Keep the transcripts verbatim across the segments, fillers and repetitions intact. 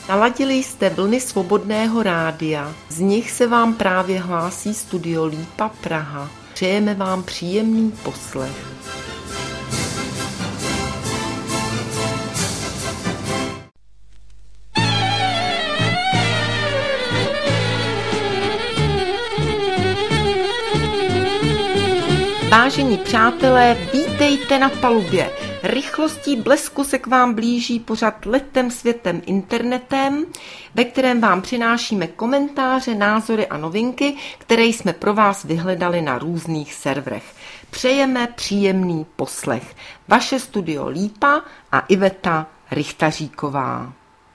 Naladili jste vlny Svobodného rádia, z nich se vám právě hlásí Studio Lípa Praha. Přejeme vám příjemný poslech. Vážení přátelé, vítejte na palubě. Rychlostí blesku se k vám blíží pořad Letem světem internetem, ve kterém vám přinášíme komentáře, názory a novinky, které jsme pro vás vyhledali na různých serverech. Přejeme příjemný poslech. Vaše Studio Lípa a Iveta Richtaříková.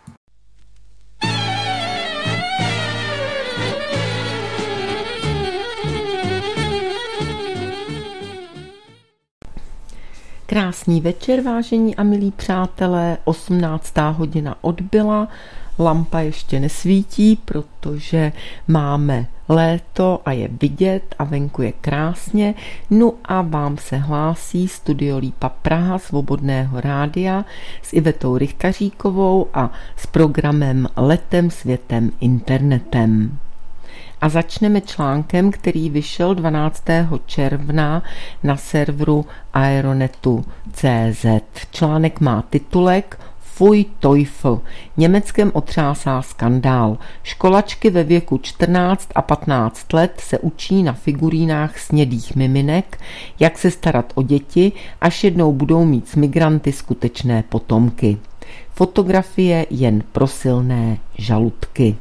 Krásný večer, vážení a milí přátelé, osmnáctá hodina odbyla, lampa ještě nesvítí, protože máme léto a je vidět a venku je krásně, no a vám se hlásí Studio Lípa Praha Svobodného rádia s Ivetou Richtaříkovou a s programem Letem světem internetem. A začneme článkem, který vyšel dvanáctého června na serveru aeronetu tečka cé zet. Článek má titulek Fuj Teufel. Německem otřásá skandál. Školačky ve věku čtrnáct a patnáct let se učí na figurínách snědých miminek, jak se starat o děti, až jednou budou mít s migranty skutečné potomky. Fotografie jen pro silné žaludky.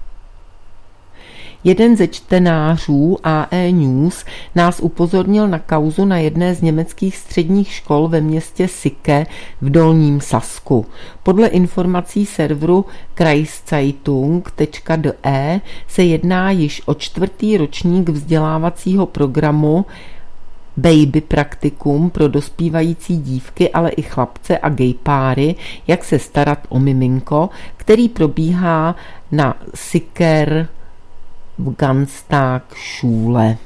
Jeden ze čtenářů á é News nás upozornil na kauzu na jedné z německých středních škol ve městě Sicke v Dolním Sasku. Podle informací serveru Kreiszeitung tečka de se jedná již o čtvrtý ročník vzdělávacího programu Baby praktikum pro dospívající dívky, ale i chlapce a gay páry, jak se starat o miminko, který probíhá na Sicker v Ganztagsschule.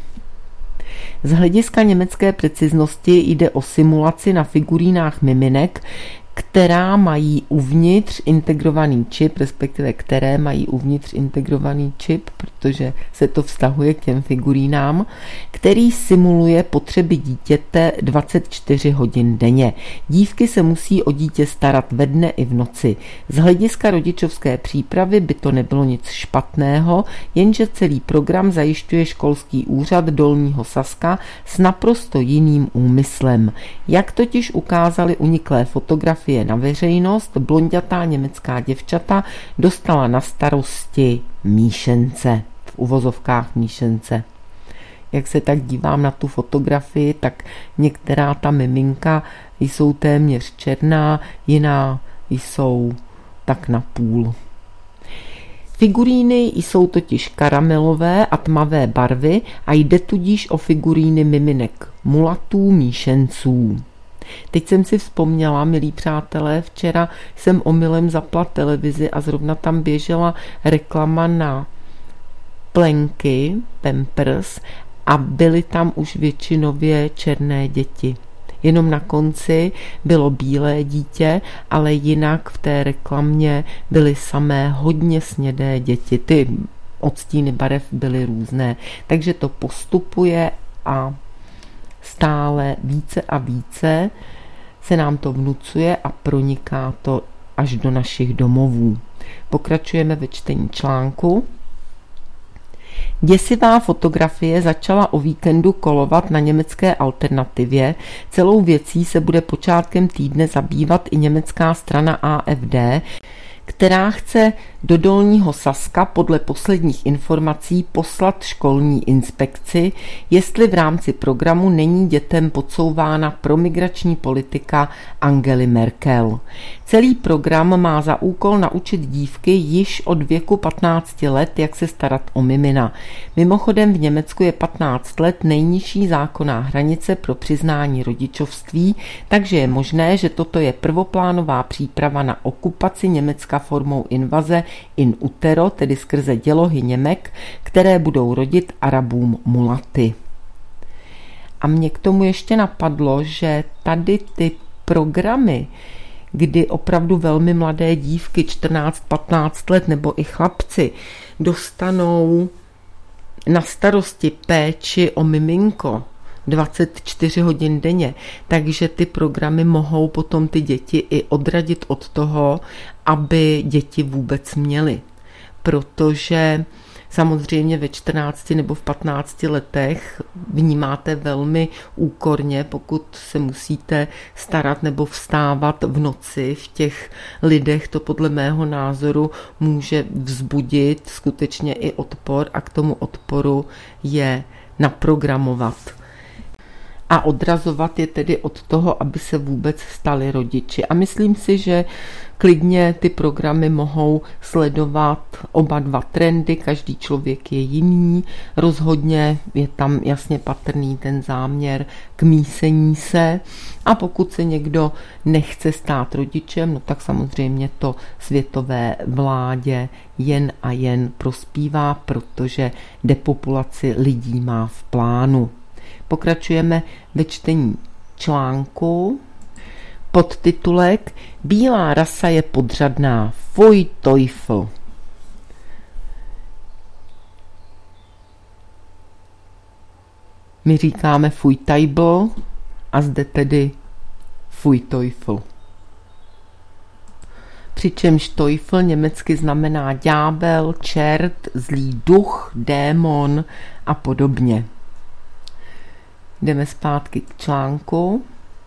Z hlediska německé preciznosti jde o simulaci na figurínách miminek, která mají uvnitř integrovaný čip, respektive které mají uvnitř integrovaný čip, protože se to vztahuje k těm figurínám, který simuluje potřeby dítěte dvacet čtyři hodin denně. Dívky se musí o dítě starat ve dne i v noci. Z hlediska rodičovské přípravy by to nebylo nic špatného, jenže celý program zajišťuje školský úřad Dolního Saska s naprosto jiným úmyslem. Jak totiž ukázaly uniklé fotografie na veřejnost, blonďatá německá děvčata dostala na starosti míšence, v uvozovkách míšence. Jak se tak dívám na tu fotografii, tak některá ta miminka jsou téměř černá, jiná jsou tak na půl. Figuríny jsou totiž karamelové a tmavé barvy a jde tudíž o figuríny miminek, mulatů, míšenců. Teď jsem si vzpomněla, milí přátelé, včera jsem omylem zapla televizi a zrovna tam běžela reklama na plenky, Pampers, a byly tam už většinově černé děti. Jenom na konci bylo bílé dítě, ale jinak v té reklamě byly samé hodně snědé děti. Ty odstíny barev byly různé, takže to postupuje a stále více a více se nám to vnucuje a proniká to až do našich domovů. Pokračujeme ve čtení článku. Děsivá fotografie začala o víkendu kolovat na německé alternativě. Celou věcí se bude počátkem týdne zabývat i německá strana á ef dé, která chce do Dolního Saska podle posledních informací poslat školní inspekci, jestli v rámci programu není dětem podsouvána promigrační politika Angely Merkel. Celý program má za úkol naučit dívky již od věku patnácti let, jak se starat o mimina. Mimochodem v Německu je patnáct let nejnižší zákonná hranice pro přiznání rodičovství, takže je možné, že toto je prvoplánová příprava na okupaci Německa formou invaze in utero, tedy skrze dělohy Němek, které budou rodit Arabům mulaty. A mě k tomu ještě napadlo, že tady ty programy, kdy opravdu velmi mladé dívky, čtrnáct patnáct let, nebo i chlapci, dostanou na starosti péči o miminko dvacet čtyři hodin denně, takže ty programy mohou potom ty děti i odradit od toho, aby děti vůbec měly. Protože samozřejmě ve čtrnácti nebo v patnácti letech vnímáte velmi úkorně, pokud se musíte starat nebo vstávat v noci. V těch lidech to podle mého názoru může vzbudit skutečně i odpor a k tomu odporu je naprogramovat. A odrazovat je tedy od toho, aby se vůbec stali rodiči. A myslím si, že klidně ty programy mohou sledovat oba dva trendy, každý člověk je jiný, rozhodně je tam jasně patrný ten záměr k mísení se a pokud se někdo nechce stát rodičem, no tak samozřejmě to světové vládě jen a jen prospívá, protože depopulaci lidí má v plánu. Pokračujeme ve čtení článku. Podtitulek Bílá rasa je podřadná. Pfui Teufel. My říkáme Pfui Teufel a zde tedy Pfui Teufel. Přičemž Teufel německy znamená ďábel, čert, zlý duch, démon a podobně. Jdeme zpátky k článku.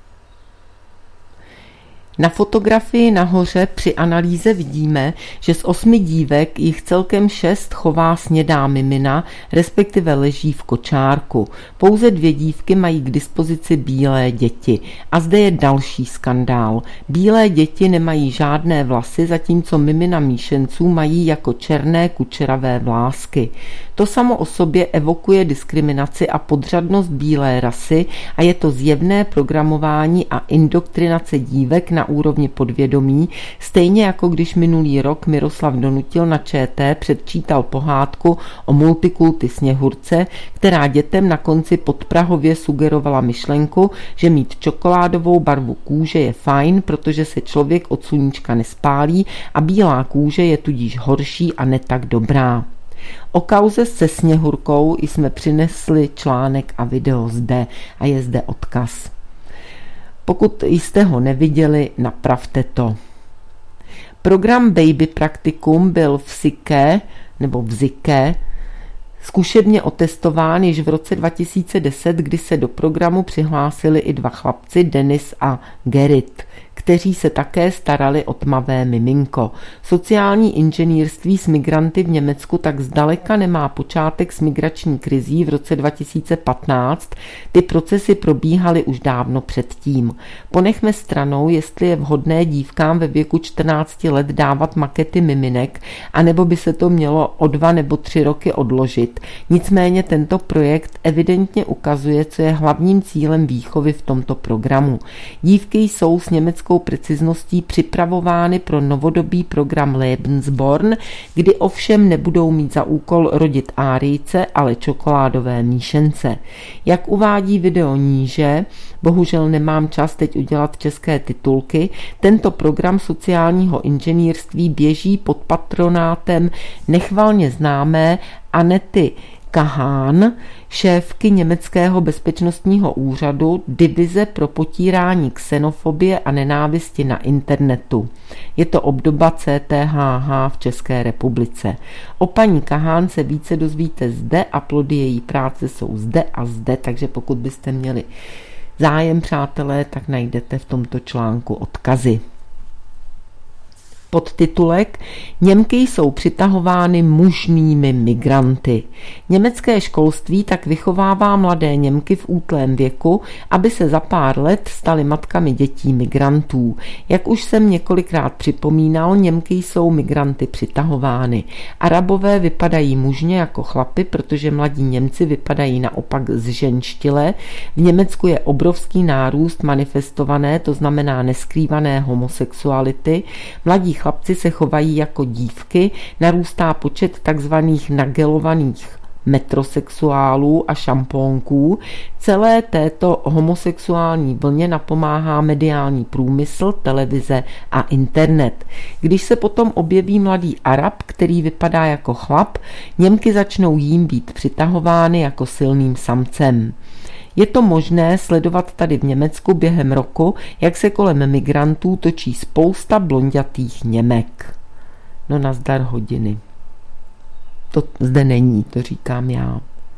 Na fotografii nahoře při analýze vidíme, že z osmi dívek jich celkem šest chová snědá mimina, respektive leží v kočárku. Pouze dvě dívky mají k dispozici bílé děti. A zde je další skandál. Bílé děti nemají žádné vlasy, zatímco mimina míšenců mají jako černé kučeravé vlásky. To samo o sobě evokuje diskriminaci a podřadnost bílé rasy a je to zjevné programování a indoktrinace dívek na úrovni podvědomí, stejně jako když minulý rok Miroslav Donutil na ČT předčítal pohádku o multikulty Sněhurce, která dětem na konci podprahově sugerovala myšlenku, že mít čokoládovou barvu kůže je fajn, protože se člověk od sluníčka nespálí a bílá kůže je tudíž horší a ne tak dobrá. O kauze se Sněhurkou jsme přinesli článek a video zde a je zde odkaz. Pokud jste ho neviděli, napravte to. Program Baby Praktikum byl v Siké nebo v Ziké zkušebně otestován již v roce dva tisíce deset, kdy se do programu přihlásili i dva chlapci, Denis a Gerrit, kteří se také starali o tmavé miminko. Sociální inženýrství s migranty v Německu tak zdaleka nemá počátek s migrační krizí v roce dva tisíce patnáct. Ty procesy probíhaly už dávno předtím. Ponechme stranou, jestli je vhodné dívkám ve věku čtrnácti let dávat makety miminek, anebo by se to mělo o dva nebo tři roky odložit. Nicméně tento projekt evidentně ukazuje, co je hlavním cílem výchovy v tomto programu. Dívky jsou s německou precizností připravovány pro novodobý program Lebensborn, kdy ovšem nebudou mít za úkol rodit árijce, ale čokoládové míšence. Jak uvádí video níže, bohužel nemám čas teď udělat české titulky, tento program sociálního inženýrství běží pod patronátem nechvalně známé Annety Kahán, šéfky německého bezpečnostního úřadu Divize pro potírání xenofobie a nenávisti na internetu. Je to obdoba C T H H v České republice. O paní Kahán se více dozvíte zde a plody její práce jsou zde a zde, takže pokud byste měli zájem, přátelé, tak najdete v tomto článku odkazy. Podtitulek Němky jsou přitahovány mužnými migranty. Německé školství tak vychovává mladé Němky v útlém věku, aby se za pár let staly matkami dětí migrantů. Jak už jsem několikrát připomínal, Němky jsou migranty přitahovány. Arabové vypadají mužně jako chlapy, protože mladí Němci vypadají naopak zženštile. V Německu je obrovský nárůst manifestované, to znamená neskrývané homosexuality. Mladí chlapci se chovají jako dívky, narůstá počet takzvaných nagelovaných metrosexuálů a šampónků. Celé této homosexuální vlně napomáhá mediální průmysl, televize a internet. Když se potom objeví mladý Arab, který vypadá jako chlap, Němky začnou jím být přitahovány jako silným samcem. Je to možné sledovat tady v Německu během roku, jak se kolem migrantů točí spousta blonďatých Němek. No nazdar hodiny. To zde není, to říkám já.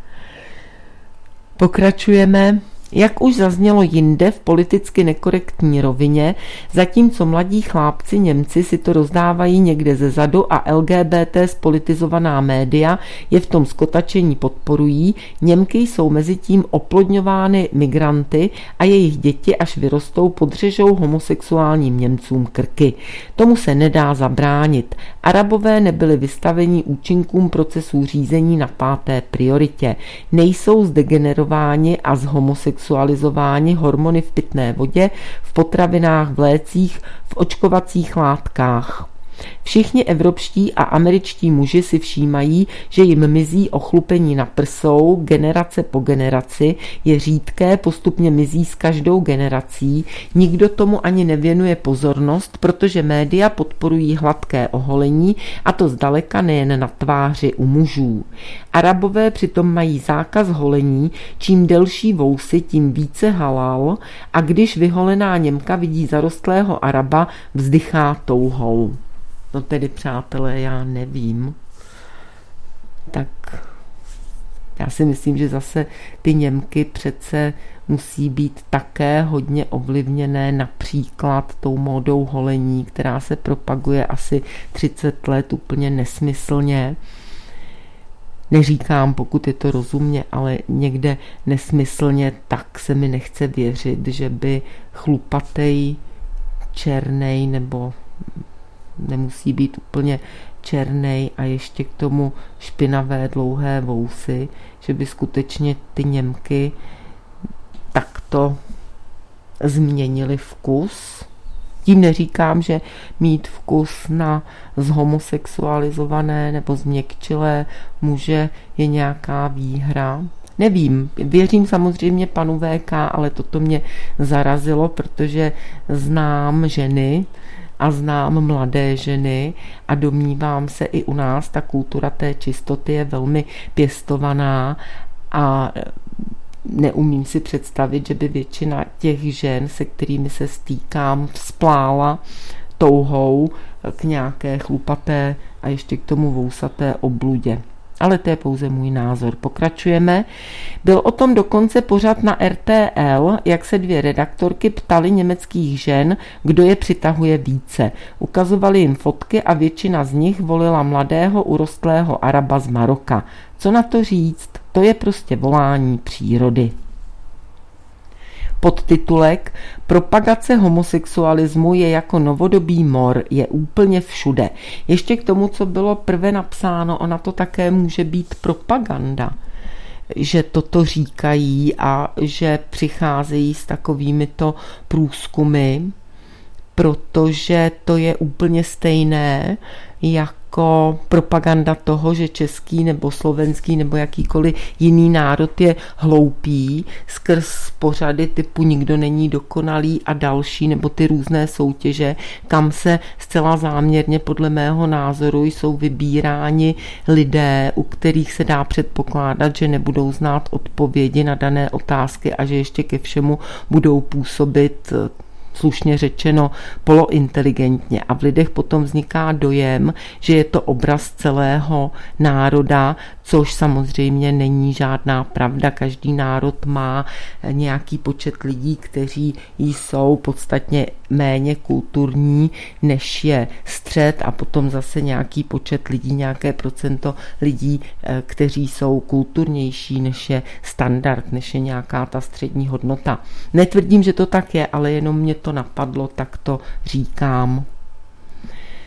Pokračujeme. Jak už zaznělo jinde v politicky nekorektní rovině, zatímco mladí chlápci Němci si to rozdávají někde ze zadu a L G B T spolitizovaná média je v tom skotačení podporují, Němky jsou mezi tím oplodňovány migranty a jejich děti, až vyrostou, podřežou homosexuálním Němcům krky. Tomu se nedá zabránit. Arabové nebyli vystaveni účinkům procesů řízení na páté prioritě. Nejsou zdegenerováni a zhomosexuální sexualizováni hormony v pitné vodě, v potravinách, v lécích, v očkovacích látkách. Všichni evropští a američtí muži si všímají, že jim mizí ochlupení na prsou, generace po generaci, je řídké, postupně mizí s každou generací, nikdo tomu ani nevěnuje pozornost, protože média podporují hladké oholení, a to zdaleka nejen na tváři u mužů. Arabové přitom mají zákaz holení, čím delší vousy, tím více halal, a když vyholená Němka vidí zarostlého Araba, vzdychá touhou. No tedy, přátelé, já nevím. Tak já si myslím, že zase ty Němky přece musí být také hodně ovlivněné například tou módou holení, která se propaguje asi třicet let úplně nesmyslně. Neříkám, pokud je to rozumně, ale někde nesmyslně, tak se mi nechce věřit, že by chlupatej, černej nebo nemusí být úplně černej a ještě k tomu špinavé dlouhé vousy, že by skutečně ty Němky takto změnili vkus. Tím neříkám, že mít vkus na zhomosexualizované nebo změkčilé muže je nějaká výhra. Nevím, věřím samozřejmě panu V K, ale toto mě zarazilo, protože znám ženy, a znám mladé ženy a domnívám se, i u nás ta kultura té čistoty je velmi pěstovaná a neumím si představit, že by většina těch žen, se kterými se stýkám, vzplála touhou k nějaké chlupaté a ještě k tomu vousaté obludě. Ale to je pouze můj názor. Pokračujeme. Byl o tom dokonce pořad na R T L, jak se dvě redaktorky ptaly německých žen, kdo je přitahuje více. Ukazovali jim fotky a většina z nich volila mladého urostlého Araba z Maroka. Co na to říct? To je prostě volání přírody. Podtitulek Propagace homosexualismu je jako novodobý mor, je úplně všude. Ještě k tomu, co bylo prve napsáno, ona to také může být propaganda, že toto říkají a že přicházejí s takovýmito průzkumy, protože to je úplně stejné jako propaganda toho, že český nebo slovenský nebo jakýkoliv jiný národ je hloupý skrz pořady typu Nikdo není dokonalý a další, nebo ty různé soutěže, kam se zcela záměrně podle mého názoru jsou vybíráni lidé, u kterých se dá předpokládat, že nebudou znát odpovědi na dané otázky a že ještě ke všemu budou působit, slušně řečeno, polointeligentně, a v lidech potom vzniká dojem, že je to obraz celého národa, což samozřejmě není žádná pravda. Každý národ má nějaký počet lidí, kteří jsou podstatně méně kulturní, než je střed, a potom zase nějaký počet lidí, nějaké procento lidí, kteří jsou kulturnější, než je standard, než je nějaká ta střední hodnota. Netvrdím, že to tak je, ale jenom mě to napadlo, tak to říkám. Pokračujeme. Byl o tom dokonce pořad na R T L, jak se dvě redaktorky ptaly německých žen, kdo je přitahuje více. Ukazovali jim fotky a většina z nich volila mladého urostlého Araba z Maroka. Co na to říct? To je prostě volání přírody. Netvrdím, že to tak je, ale jenom mě to napadlo, tak to říkám.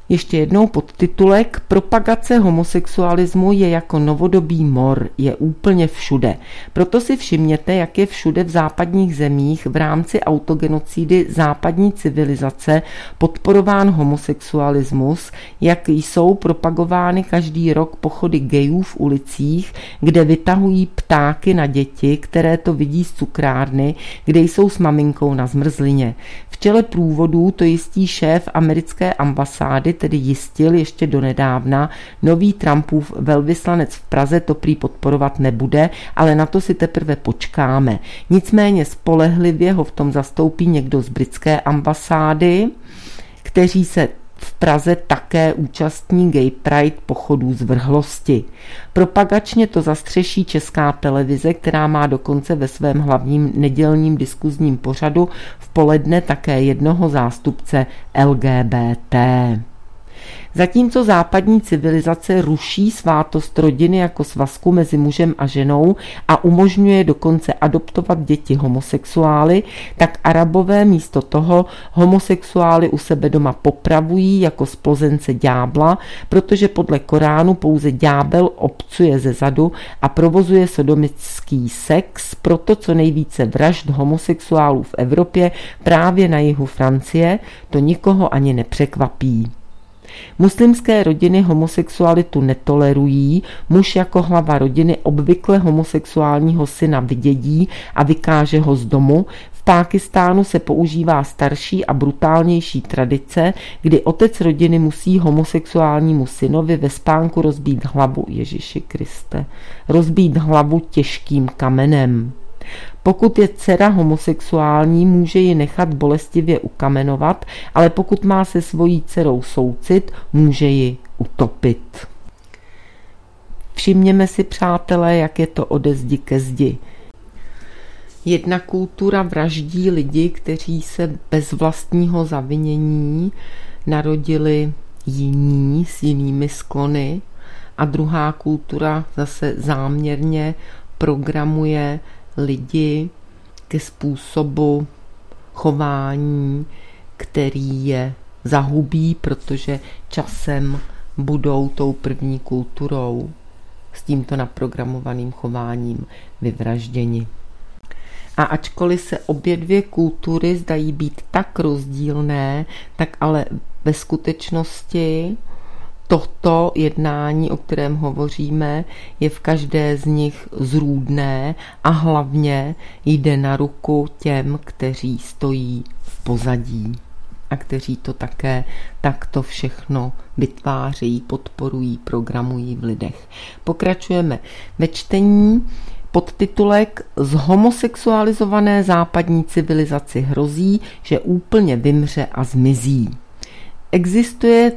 Ještě jednou podtitulek: Propagace homosexualismu je jako novodobý mor, je úplně všude. Proto si všimněte, jak je všude v západních zemích v rámci autogenocidy západní civilizace podporován homosexualismus, jak jsou propagovány každý rok pochody gayů v ulicích, kde vytahují ptáky na děti, které to vidí z cukrárny, kde jsou s maminkou na zmrzlině. V čele průvodů to jistí šéf americké ambasády, tedy jistil ještě donedávna, nový Trumpův velvyslanec v Praze to prý podporovat nebude, ale na to si teprve počkáme. Nicméně spolehlivě ho v tom zastoupí někdo z britské ambasády, kteří se v Praze také účastní Gay Pride pochodů zvrhlosti. Propagačně to zastřeší Česká televize, která má dokonce ve svém hlavním nedělním diskuzním pořadu v poledne také jednoho zástupce L G B T. Zatímco západní civilizace ruší svátost rodiny jako svazku mezi mužem a ženou a umožňuje dokonce adoptovat děti homosexuály, tak Arabové místo toho homosexuály u sebe doma popravují jako splozence ďábla, protože podle Koránu pouze ďábel obcuje ze zadu a provozuje sodomický sex, proto co nejvíce vražd homosexuálů v Evropě právě na jihu Francie, to nikoho ani nepřekvapí. Muslimské rodiny homosexualitu netolerují, muž jako hlava rodiny obvykle homosexuálního syna vydědí a vykáže ho z domu. V Pákistánu se používá starší a brutálnější tradice, kdy otec rodiny musí homosexuálnímu synovi ve spánku rozbít hlavu, Ježiši Kriste, rozbít hlavu těžkým kamenem. Pokud je dcera homosexuální, může ji nechat bolestivě ukamenovat, ale pokud má se svojí dcerou soucit, může ji utopit. Všimněme si, přátelé, jak je to ode zdi ke zdi. Jedna kultura vraždí lidi, kteří se bez vlastního zavinění narodili jiní s jinými sklony, a druhá kultura zase záměrně programuje lidi ke způsobu chování, který je zahubí, protože časem budou tou první kulturou s tímto naprogramovaným chováním vyvražděni. A ačkoliv se obě dvě kultury zdají být tak rozdílné, tak ale ve skutečnosti toto jednání, o kterém hovoříme, je v každé z nich zrůdné a hlavně jde na ruku těm, kteří stojí v pozadí a kteří to také takto všechno vytvářejí, podporují, programují v lidech. Pokračujeme ve čtení. Podtitulek: Z homosexualizované západní civilizaci hrozí, že úplně vymře a zmizí. Existuje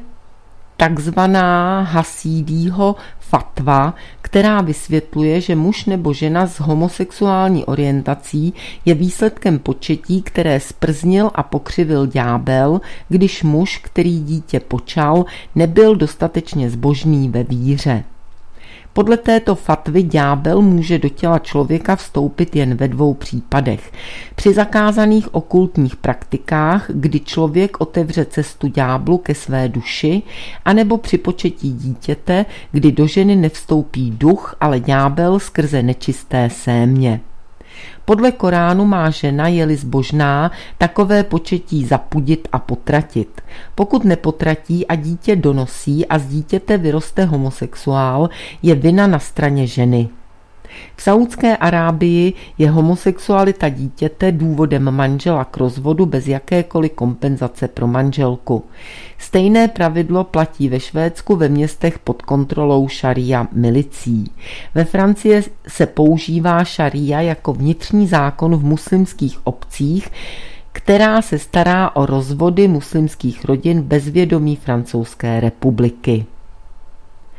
takzvaná Hasídího fatva, která vysvětluje, že muž nebo žena s homosexuální orientací je výsledkem početí, které sprznil a pokřivil ďábel, když muž, který dítě počal, nebyl dostatečně zbožný ve víře. Podle této fatvy ďábel může do těla člověka vstoupit jen ve dvou případech. Při zakázaných okultních praktikách, kdy člověk otevře cestu ďáblu ke své duši, anebo při početí dítěte, kdy do ženy nevstoupí duch, ale ďábel skrze nečisté sémě. Podle Koránu má žena, je-li zbožná, takové početí zapudit a potratit. Pokud nepotratí a dítě donosí a z dítěte vyroste homosexuál, je vina na straně ženy. V Saúdské Arábii je homosexualita dítěte důvodem manžela k rozvodu bez jakékoliv kompenzace pro manželku. Stejné pravidlo platí ve Švédsku ve městech pod kontrolou šaria milicí. Ve Francii se používá šaria jako vnitřní zákon v muslimských obcích, která se stará o rozvody muslimských rodin bez vědomí Francouzské republiky.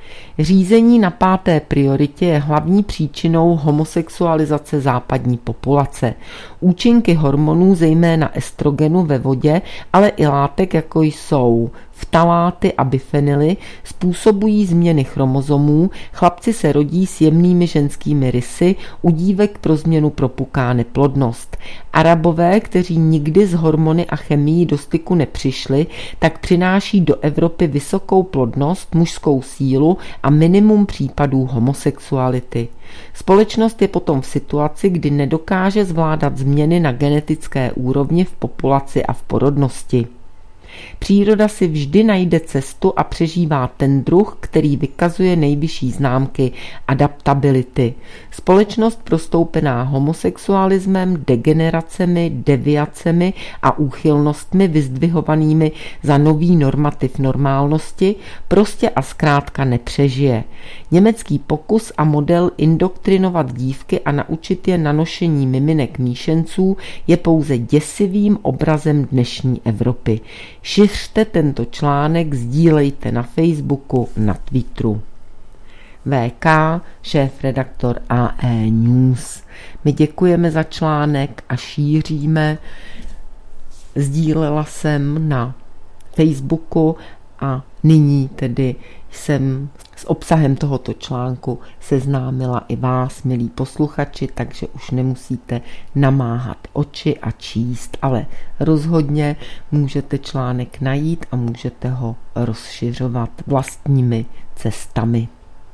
Řízení na páté prioritě je hlavní příčinou homosexualizace západní populace. Účinky hormonů, zejména estrogenu ve vodě, ale i látek, jako jsou ftaláty a bifenyly, způsobují změny chromozomů, chlapci se rodí s jemnými ženskými rysy, u dívek pro změnu propuká neplodnost. Arabové, kteří nikdy s hormony a chemií do styku nepřišli, tak přináší do Evropy vysokou plodnost, mužskou sílu a minimum případů homosexuality. Společnost je potom v situaci, kdy nedokáže zvládat změny na genetické úrovni v populaci a v porodnosti. Příroda si vždy najde cestu a přežívá ten druh, který vykazuje nejvyšší známky adaptability. Společnost prostoupená homosexualismem, degeneracemi, deviacemi a úchylnostmi vyzdvihovanými za nový normativ normálnosti prostě a zkrátka nepřežije. Německý pokus a model indoktrinovat dívky a naučit je na nošení miminek míšenců je pouze děsivým obrazem dnešní Evropy. Šiřte tento článek, sdílejte na Facebooku, na Twitteru. V K, šéfredaktor A E News. My děkujeme za článek a šíříme. Sdílela jsem na Facebooku a nyní tedy jsem s obsahem tohoto článku seznámila i vás, milí posluchači, takže už nemusíte namáhat oči a číst, ale rozhodně můžete článek najít a můžete ho rozšiřovat vlastními cestami.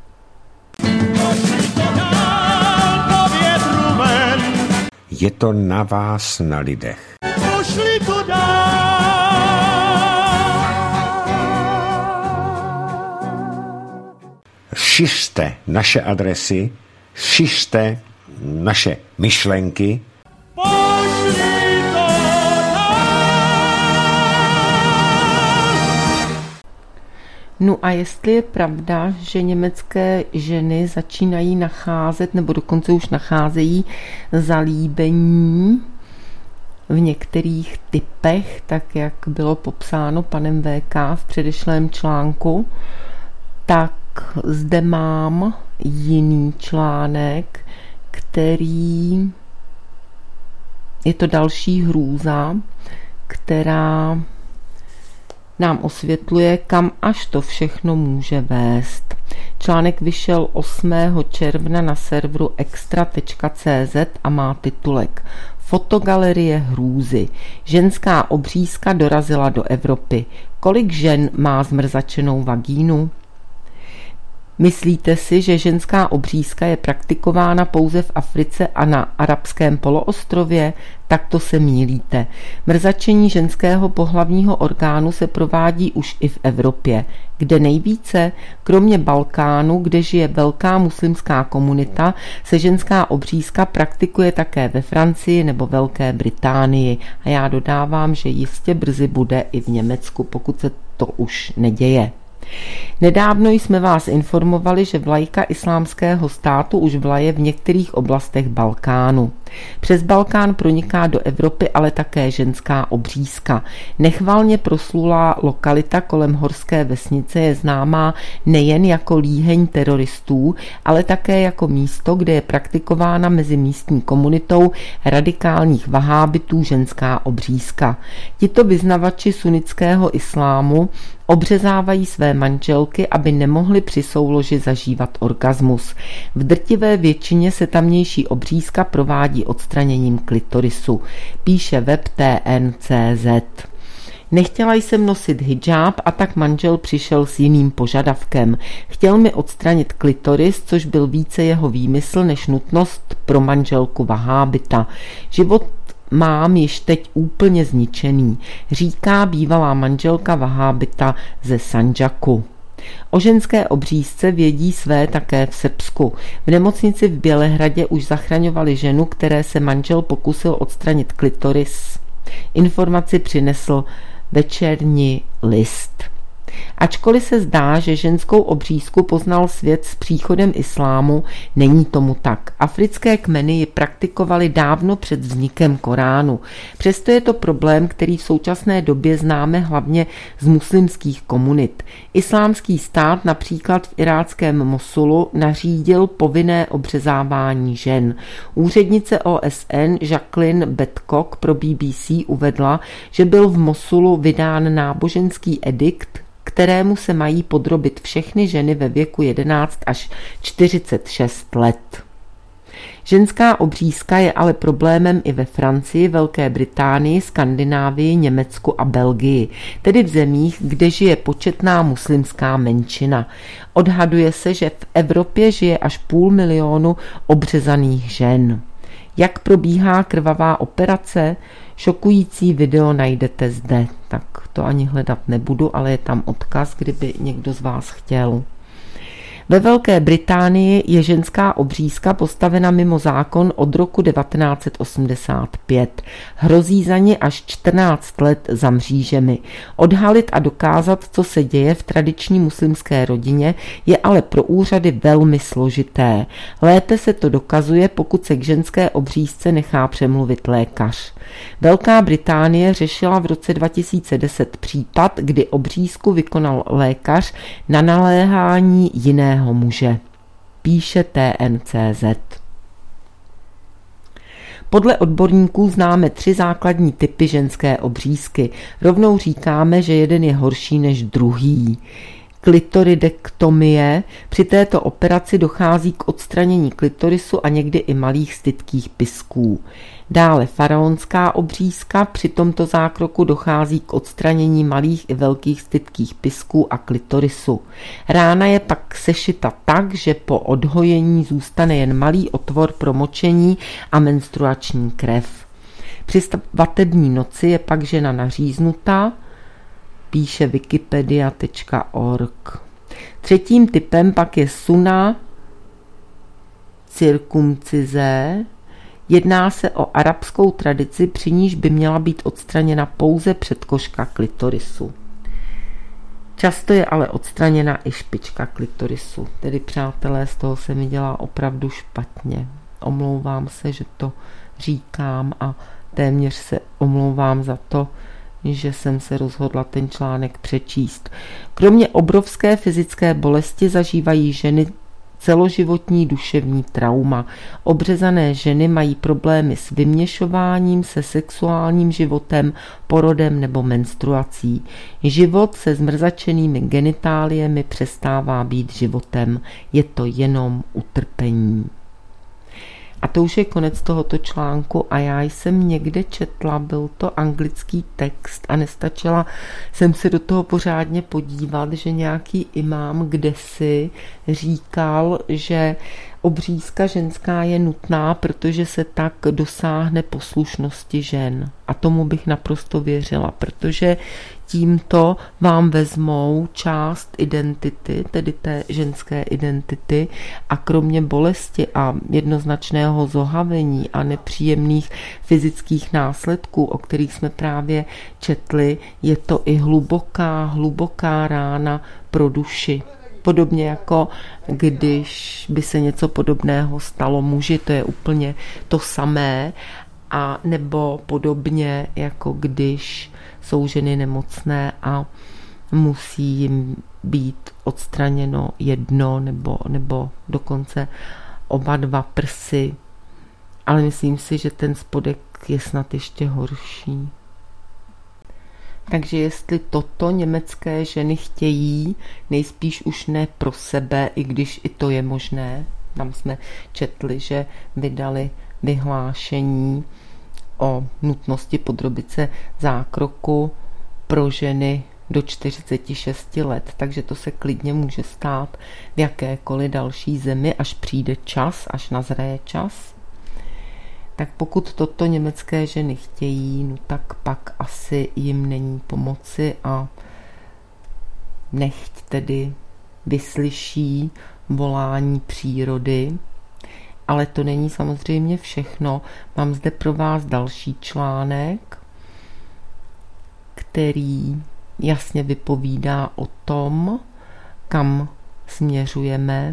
Je to na vás, na lidech. Šiřte naše adresy, šiřte naše myšlenky. No a jestli je pravda, že německé ženy začínají nacházet, nebo dokonce už nacházejí zalíbení v některých typech, tak jak bylo popsáno panem V K v předešlém článku, tak zde mám jiný článek, který je to další hrůza, která nám osvětluje, kam až to všechno může vést. Článek vyšel osmého června na serveru extra tečka cé zet a má titulek Fotogalerie hrůzy. Ženská obřízka dorazila do Evropy. Kolik žen má zmrzačenou vagínu? Myslíte si, že ženská obřízka je praktikována pouze v Africe a na arabském poloostrově? Tak to se mýlíte. Mrzačení ženského pohlavního orgánu se provádí už i v Evropě. Kde nejvíce? Kromě Balkánu, kde žije velká muslimská komunita, se ženská obřízka praktikuje také ve Francii nebo Velké Británii. A já dodávám, že jistě brzy bude i v Německu, pokud se to už neděje. Nedávno jsme vás informovali, že vlajka islámského státu už vlaje v některých oblastech Balkánu. Přes Balkán proniká do Evropy ale také ženská obřízka. Nechvalně proslulá lokalita kolem horské vesnice je známá nejen jako líheň teroristů, ale také jako místo, kde je praktikována mezi místní komunitou radikálních vahábitů ženská obřízka. Tito vyznavači sunnického islámu obřezávají své manželky, aby nemohly při souloži zažívat orgasmus. V drtivé většině se tamnější obřízka provádí odstraněním klitorisu, píše web T N tečka cé zet. Nechtěla jsem nosit hijab a tak manžel přišel s jiným požadavkem. Chtěl mi odstranit klitoris, což byl více jeho výmysl než nutnost pro manželku vahábita. Život mám již teď úplně zničený, říká bývalá manželka vahábita ze Sandžaku. O ženské obřízce vědí své také v Srbsku. V nemocnici v Bělehradě už zachraňovali ženu, které se manžel pokusil odstranit klitoris. Informaci přinesl Večerní list. Ačkoliv se zdá, že ženskou obřízku poznal svět s příchodem islámu, není tomu tak. Africké kmeny ji praktikovaly dávno před vznikem Koránu. Přesto je to problém, který v současné době známe hlavně z muslimských komunit. Islámský stát například v iráckém Mosulu nařídil povinné obřezávání žen. Úřednice O S N Jacqueline Badcock pro B B C uvedla, že byl v Mosulu vydán náboženský edikt, kterému se mají podrobit všechny ženy ve věku jedenáct až čtyřicet šest let. Ženská obřízka je ale problémem i ve Francii, Velké Británii, Skandinávii, Německu a Belgii, tedy v zemích, kde žije početná muslimská menšina. Odhaduje se, že v Evropě žije až půl milionu obřezaných žen. Jak probíhá krvavá operace? Šokující video najdete zde, tak to ani hledat nebudu, ale je tam odkaz, kdyby někdo z vás chtěl. Ve Velké Británii je ženská obřízka postavena mimo zákon od roku devatenáct set osmdesát pět. Hrozí za ně až čtrnáct let za mřížemi. Odhalit a dokázat, co se děje v tradiční muslimské rodině, je ale pro úřady velmi složité. Lépe se to dokazuje, pokud se k ženské obřízce nechá přemluvit lékař. Velká Británie řešila v roce dva tisíce deset případ, kdy obřízku vykonal lékař na naléhání jiného muže. Píše T N C Z. Podle odborníků známe tři základní typy ženské obřízky. Rovnou říkáme, že jeden je horší než druhý. Klitoridektomie. Při této operaci dochází k odstranění klitorisu a někdy i malých stytkých pysků. Dále faraonská obřízka. Při tomto zákroku dochází k odstranění malých i velkých stytkých pysků a klitorisu. Rána je pak sešita tak, že po odhojení zůstane jen malý otvor pro močení a menstruační krev. Při svatební noci je pak žena naříznutá, píše wikipedia tečka org. Třetím typem pak je sunna cirkumcize. Jedná se o arabskou tradici, při níž by měla být odstraněna pouze předkoška klitorisu. Často je ale odstraněna i špička klitorisu. Tedy přátelé, z toho se mi dělá opravdu špatně. Omlouvám se, že to říkám a téměř se omlouvám za to, že jsem se rozhodla ten článek přečíst. Kromě obrovské fyzické bolesti zažívají ženy celoživotní duševní trauma. Obřezané ženy mají problémy s vyměšováním, se sexuálním životem, porodem nebo menstruací. Život se zmrzačenými genitáliemi přestává být životem. Je to jenom utrpení. A to už je konec tohoto článku a já jsem někde četla, byl to anglický text a nestačila jsem se do toho pořádně podívat, že nějaký imám kdesi říkal, že obřízka ženská je nutná, protože se tak dosáhne poslušnosti žen. A tomu bych naprosto věřila, protože tímto vám vezmou část identity, tedy té ženské identity, a kromě bolesti a jednoznačného zohavení a nepříjemných fyzických následků, o kterých jsme právě četli, je to i hluboká, hluboká rána pro duši. Podobně jako když by se něco podobného stalo muži, to je úplně to samé, a nebo podobně jako když jsou ženy nemocné a musí jim být odstraněno jedno nebo, nebo dokonce oba dva prsy. Ale myslím si, že ten spodek je snad ještě horší. Takže jestli toto německé ženy chtějí, nejspíš už ne pro sebe, i když i to je možné. Tam jsme četli, že vydali vyhlášení o nutnosti podrobit se zákroku pro ženy do čtyřicet šest let, takže to se klidně může stát v jakékoliv další zemi, až přijde čas, až nazraje čas. Tak pokud toto německé ženy chtějí, no tak pak asi jim není pomoci a nechť tedy vyslyší volání přírody. Ale to není samozřejmě všechno. Mám zde pro vás další článek, který jasně vypovídá o tom, kam směřujeme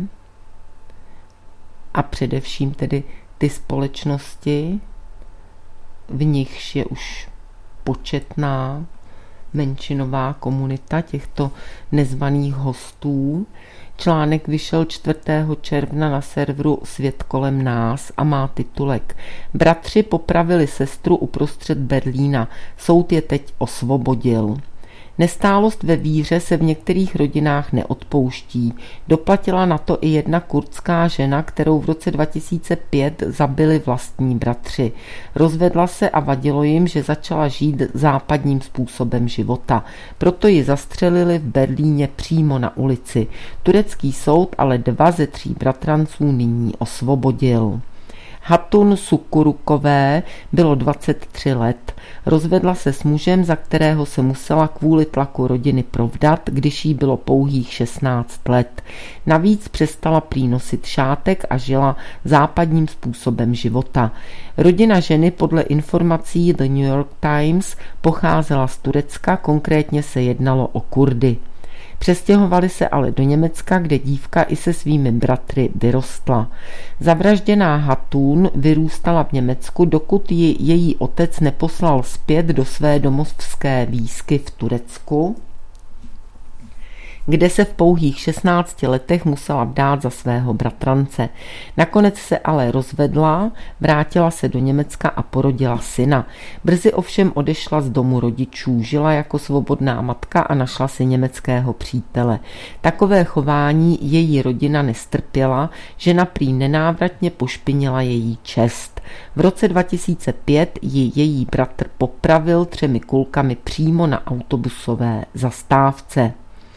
a především tedy ty společnosti, v nichž je už početná menšinová komunita těchto nezvaných hostů. Článek vyšel čtvrtého června na serveru Svět kolem nás a má titulek Bratři popravili sestru uprostřed Berlína, soud je teď osvobodil. Nestálost ve víře se v některých rodinách neodpouští. Doplatila na to i jedna kurdská žena, kterou v roce dva tisíce pět zabili vlastní bratři. Rozvedla se a vadilo jim, že začala žít západním způsobem života. Proto ji zastřelili v Berlíně přímo na ulici. Turecký soud ale dva ze tří bratranců nyní osvobodil. Hatun Sukurukové bylo dvacet tři let. Rozvedla se s mužem, za kterého se musela kvůli tlaku rodiny provdat, když jí bylo pouhých šestnáct let. Navíc přestala prý nosit šátek a žila západním způsobem života. Rodina ženy podle informací The New York Times pocházela z Turecka, konkrétně se jednalo o Kurdy. Přestěhovali se ale do Německa, kde dívka i se svými bratry vyrostla. Zavražděná Hatun vyrůstala v Německu, dokud ji její otec neposlal zpět do své domovské výsky v Turecku, kde se v pouhých šestnácti letech musela vdát za svého bratrance. Nakonec se ale rozvedla, vrátila se do Německa a porodila syna. Brzy ovšem odešla z domu rodičů, žila jako svobodná matka a našla si německého přítele. Takové chování její rodina nestrpěla, žena prý nenávratně pošpinila její čest. V roce dva tisíce pět ji její bratr popravil třemi kulkami přímo na autobusové zastávce.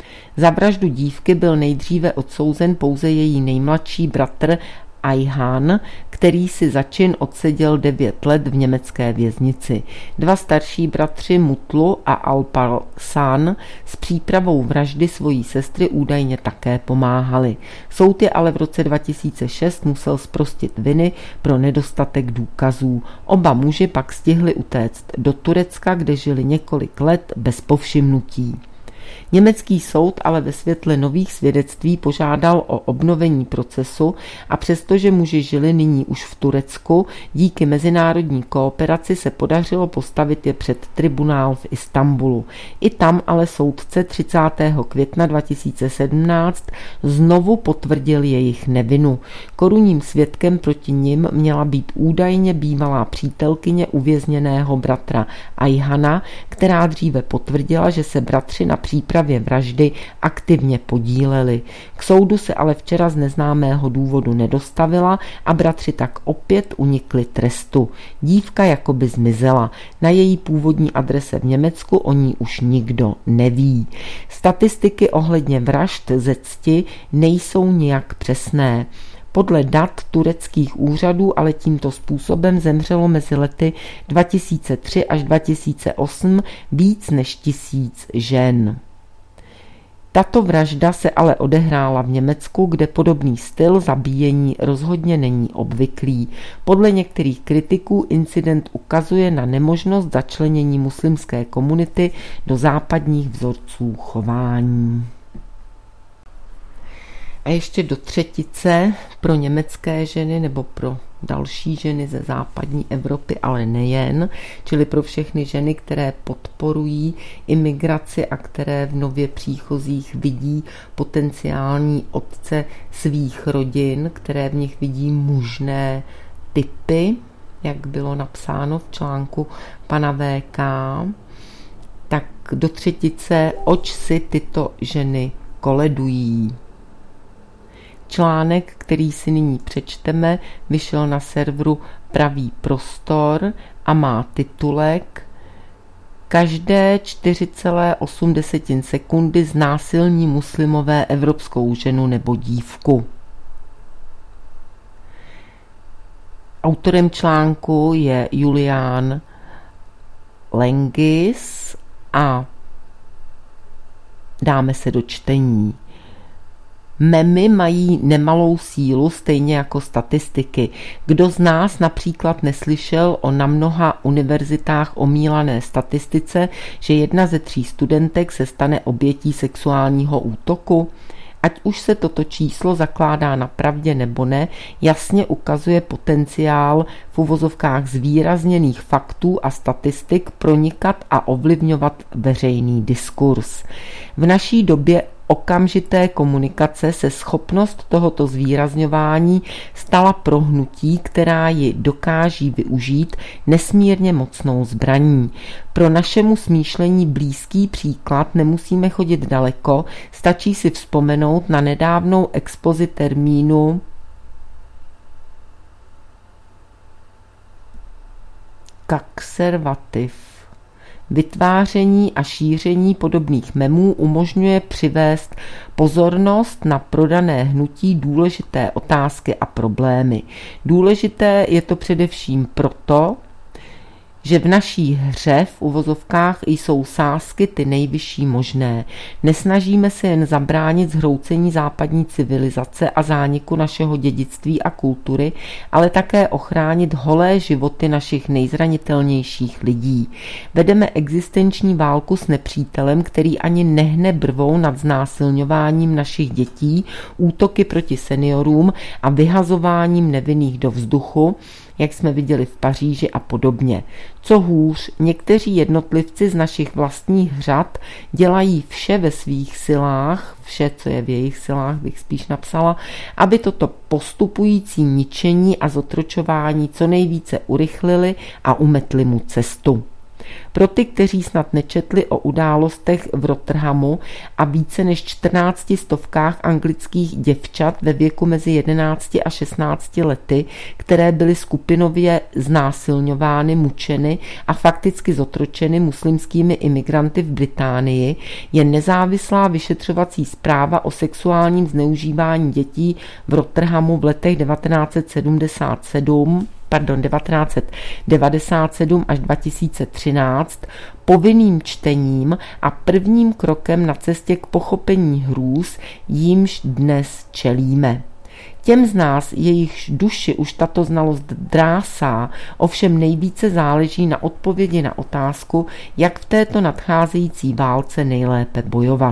Za vraždu dívky byl nejdříve odsouzen pouze její nejmladší bratr Ayhan, který si za čin odseděl devět let v německé věznici. Dva starší bratři Mutlu a Alparslan s přípravou vraždy svojí sestry údajně také pomáhali. Soud je ale v roce dva tisíce šest musel zprostit viny pro nedostatek důkazů. Oba muži pak stihli utéct do Turecka, kde žili několik let bez povšimnutí. Německý soud ale ve světle nových svědectví požádal o obnovení procesu a přestože muži žili nyní už v Turecku, díky mezinárodní kooperaci se podařilo postavit je před tribunál v Istanbulu. I tam ale soudce třicátého května dva tisíce sedmnáct znovu potvrdil jejich nevinu. Korunním svědkem proti nim měla být údajně bývalá přítelkyně uvězněného bratra Ayhana, která dříve potvrdila, že se bratři na přípravě vraždy aktivně podíleli. K soudu se ale včera z neznámého důvodu nedostavila a bratři tak opět unikli trestu. Dívka jakoby zmizela. Na její původní adrese v Německu o ní už nikdo neví. Statistiky ohledně vražd ze cti nejsou nijak přesné. Podle dat tureckých úřadů ale tímto způsobem zemřelo mezi lety dva tisíce tři až dva tisíce osm víc než tisíc žen. Tato vražda se ale odehrála v Německu, kde podobný styl zabíjení rozhodně není obvyklý. Podle některých kritiků incident ukazuje na nemožnost začlenění muslimské komunity do západních vzorců chování. A ještě do třetice pro německé ženy nebo pro další ženy ze západní Evropy, ale nejen, čili pro všechny ženy, které podporují imigraci a které v nově příchozích vidí potenciální otce svých rodin, které v nich vidí mužné typy, jak bylo napsáno v článku pana V K, tak do třetice, oč si tyto ženy koledují. Článek, který si nyní přečteme, vyšel na serveru Pravý prostor a má titulek Každé čtyři celé osm sekundy znásilní muslimové evropskou ženu nebo dívku. Autorem článku je Julián Lengis a dáme se do čtení. Memy mají nemalou sílu, stejně jako statistiky. Kdo z nás například neslyšel o na mnoha univerzitách omílané statistice, že jedna ze tří studentek se stane obětí sexuálního útoku? Ať už se toto číslo zakládá na pravdě nebo ne, jasně ukazuje potenciál v uvozovkách zvýrazněných faktů a statistik pronikat a ovlivňovat veřejný diskurs. V naší době okamžité komunikace se schopnost tohoto zvýrazňování stala pro hnutí, která ji dokáží využít, nesmírně mocnou zbraní. Pro našemu smýšlení blízký příklad nemusíme chodit daleko, stačí si vzpomenout na nedávnou expozi termínu kaxervativ. Vytváření a šíření podobných memů umožňuje přivést pozornost na prodané hnutí důležité otázky a problémy. Důležité je to především proto, že v naší hře v uvozovkách jsou sázky ty nejvyšší možné. Nesnažíme se jen zabránit zhroucení západní civilizace a zániku našeho dědictví a kultury, ale také ochránit holé životy našich nejzranitelnějších lidí. Vedeme existenční válku s nepřítelem, který ani nehne brvou nad znásilňováním našich dětí, útoky proti seniorům a vyhazováním nevinných do vzduchu, jak jsme viděli v Paříži a podobně. Co hůř, někteří jednotlivci z našich vlastních řad dělají vše ve svých silách, vše, co je v jejich silách, bych spíš napsala, aby toto postupující ničení a zotročování co nejvíce urychlili a umetli mu cestu. Pro ty, kteří snad nečetli o událostech v Rotterdamu a více než čtrnácti stovkách anglických děvčat ve věku mezi jedenácti a šestnácti lety, které byly skupinově znásilňovány, mučeny a fakticky zotročeny muslimskými imigranty v Británii, je nezávislá vyšetřovací zpráva o sexuálním zneužívání dětí v Rotterdamu v letech devatenáct set sedmdesát sedm pardon, devatenáct set devadesát sedm až dva tisíce třináct povinným čtením a prvním krokem na cestě k pochopení hrůz, jímž dnes čelíme. Těm z nás, jejichž duši už tato znalost drásá, ovšem nejvíce záleží na odpovědi na otázku, jak v této nadcházející válce nejlépe bojovat.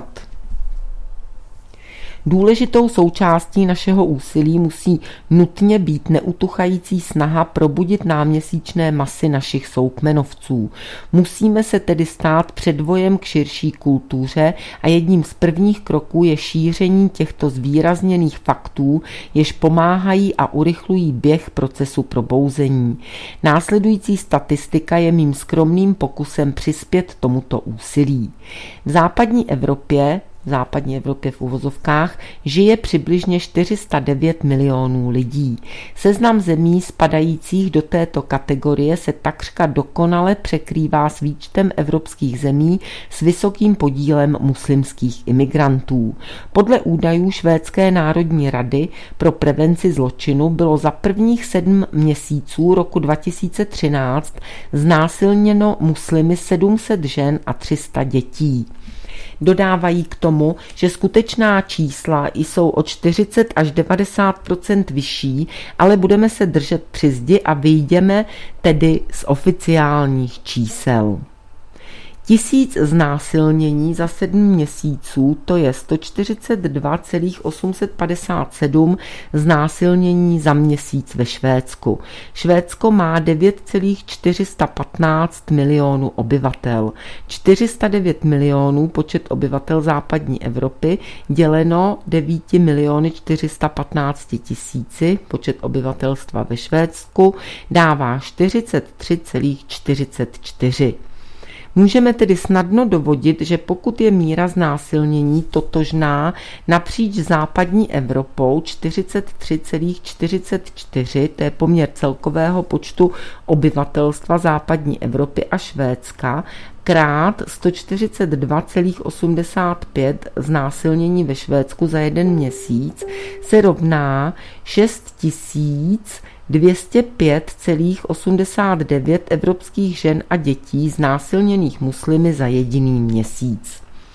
Důležitou součástí našeho úsilí musí nutně být neutuchající snaha probudit náměsíčné masy našich soukmenovců. Musíme se tedy stát předvojem k širší kultuře a jedním z prvních kroků je šíření těchto zvýrazněných faktů, jež pomáhají a urychlují běh procesu probouzení. Následující statistika je mým skromným pokusem přispět tomuto úsilí. V západní Evropě v západní Evropě v uvozovkách žije přibližně čtyři sta devět milionů lidí. Seznam zemí spadajících do této kategorie se takřka dokonale překrývá s výčtem evropských zemí s vysokým podílem muslimských imigrantů. Podle údajů Švédské národní rady pro prevenci zločinu bylo za prvních sedm měsíců roku dva tisíce třináct znásilněno muslimy sedm set žen a tři sta dětí. Dodávají k tomu, že skutečná čísla jsou o čtyřicet až devadesát procent vyšší, ale budeme se držet při zdi a vyjdeme tedy z oficiálních čísel. Tisíc znásilnění za sedm měsíců, to je sto čtyřicet dva celá osm set padesát sedm znásilnění za měsíc ve Švédsku. Švédsko má devět celá čtyři sta patnáct milionů obyvatel. čtyři sta devět milionů počet obyvatel západní Evropy děleno devět milionů čtyři sta patnáct tisíci počet obyvatelstva ve Švédsku dává čtyřicet tři celá čtyřicet čtyři. Můžeme tedy snadno dovodit, že pokud je míra znásilnění totožná napříč západní Evropou čtyřicet tři celá čtyřicet čtyři, to je poměr celkového počtu obyvatelstva západní Evropy a Švédska, krát sto čtyřicet dva celá osmdesát pět znásilnění ve Švédsku za jeden měsíc se rovná šest tisíc dvě stě pět celá osmdesát devět evropských žen a dětí znásilněných muslimy za jediný měsíc.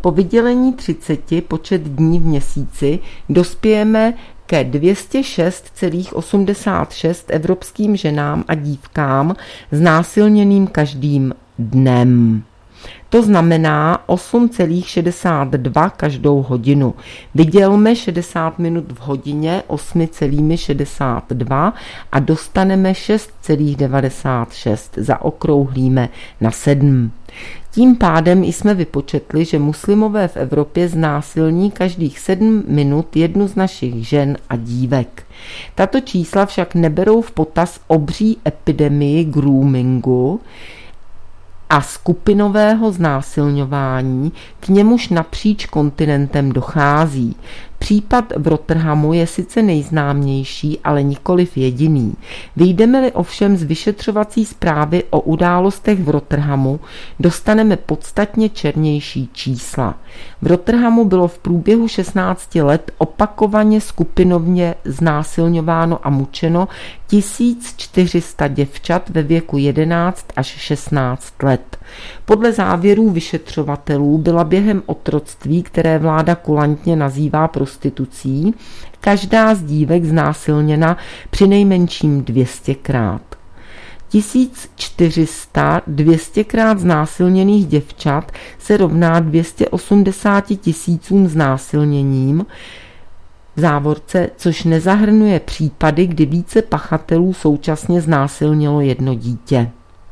Po vydělení třiceti počet dní v měsíci dospějeme ke dvě stě šest celá osmdesát šest evropským ženám a dívkám znásilněným každým dnem. To znamená osm celá šedesát dva každou hodinu. Vydělme šedesát minut v hodině osm celá šedesát dva a dostaneme šest celá devadesát šest. Zaokrouhlíme na sedm. Tím pádem jsme vypočetli, že muslimové v Evropě znásilní každých sedm minut jednu z našich žen a dívek. Tato čísla však neberou v potaz obří epidemii groomingu a skupinového znásilňování, k němuž napříč kontinentem dochází. Případ v Rotterhamu je sice nejznámější, ale nikoliv jediný. Vyjdeme-li ovšem z vyšetřovací zprávy o událostech v Rotterhamu, dostaneme podstatně černější čísla. V Rotterhamu bylo v průběhu šestnácti let opakovaně skupinovně znásilňováno a mučeno tisíc čtyři sta děvčat ve věku jedenáct až šestnáct let. Podle závěrů vyšetřovatelů byla během otroctví, které vláda kulantně nazývá prostitucí, každá z dívek znásilněna přinejmenším dvě stě krát. tisíc čtyři sta dvě stě krát znásilněných děvčat se rovná dvě stě osmdesát tisícům znásilněním, v závorce, což nezahrnuje případy, kdy více pachatelů současně znásilnilo jedno dítě.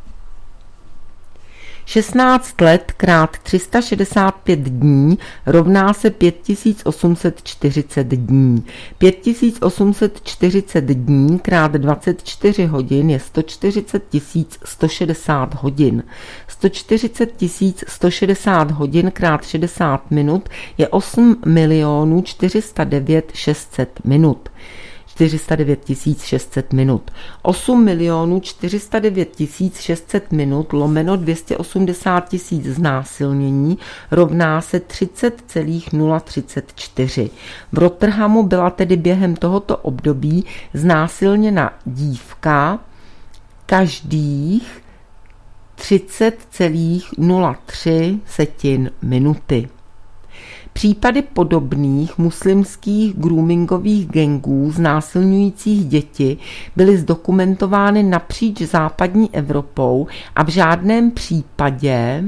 šestnáct let krát tři sta šedesát pět dní rovná se pět tisíc osm set čtyřicet dní. pět tisíc osm set čtyřicet dní krát dvacet čtyři hodin je sto čtyřicet tisíc sto šedesát hodin. sto čtyřicet tisíc sto šedesát hodin krát šedesát minut je osm milionů čtyři sta devět tisíc šest set minut. čtyři sta devět tisíc šest set minut. osm milionů čtyři sta devět tisíc šest set minut lomeno dvě stě osmdesát tisíc znásilnění rovná se třicet celá nula třicet čtyři. V Rotterhamu byla tedy během tohoto období znásilněna dívka každých třicet celá nula tři minuty. Případy podobných muslimských groomingových gangů znásilňujících děti byly zdokumentovány napříč západní Evropou a v žádném případě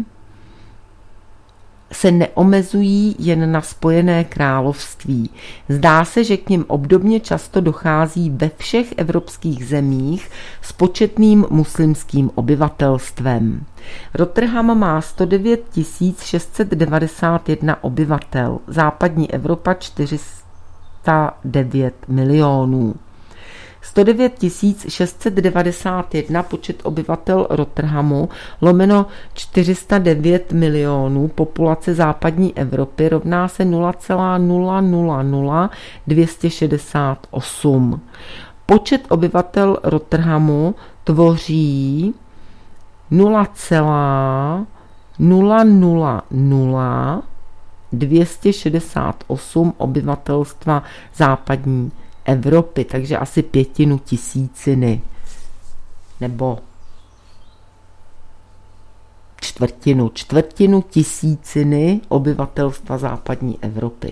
se neomezují jen na Spojené království. Zdá se, že k nim obdobně často dochází ve všech evropských zemích s početným muslimským obyvatelstvem. Rotterham má sto devět tisíc šest set devadesát jedna obyvatel, západní Evropa čtyři sta devět milionů. sto devět tisíc šest set devadesát jedna počet obyvatel Rotterhamu lomeno čtyři sta devět milionů populace západní Evropy rovná se nula celá nula nula nula dvě stě šedesát osm. Počet obyvatel Rotterhamu tvoří nula celá nula nula nula dvě stě šedesát osm obyvatelstva západní Evropy, takže asi pětinu tisíciny nebo čtvrtinu, čtvrtinu tisíciny obyvatelstva západní Evropy.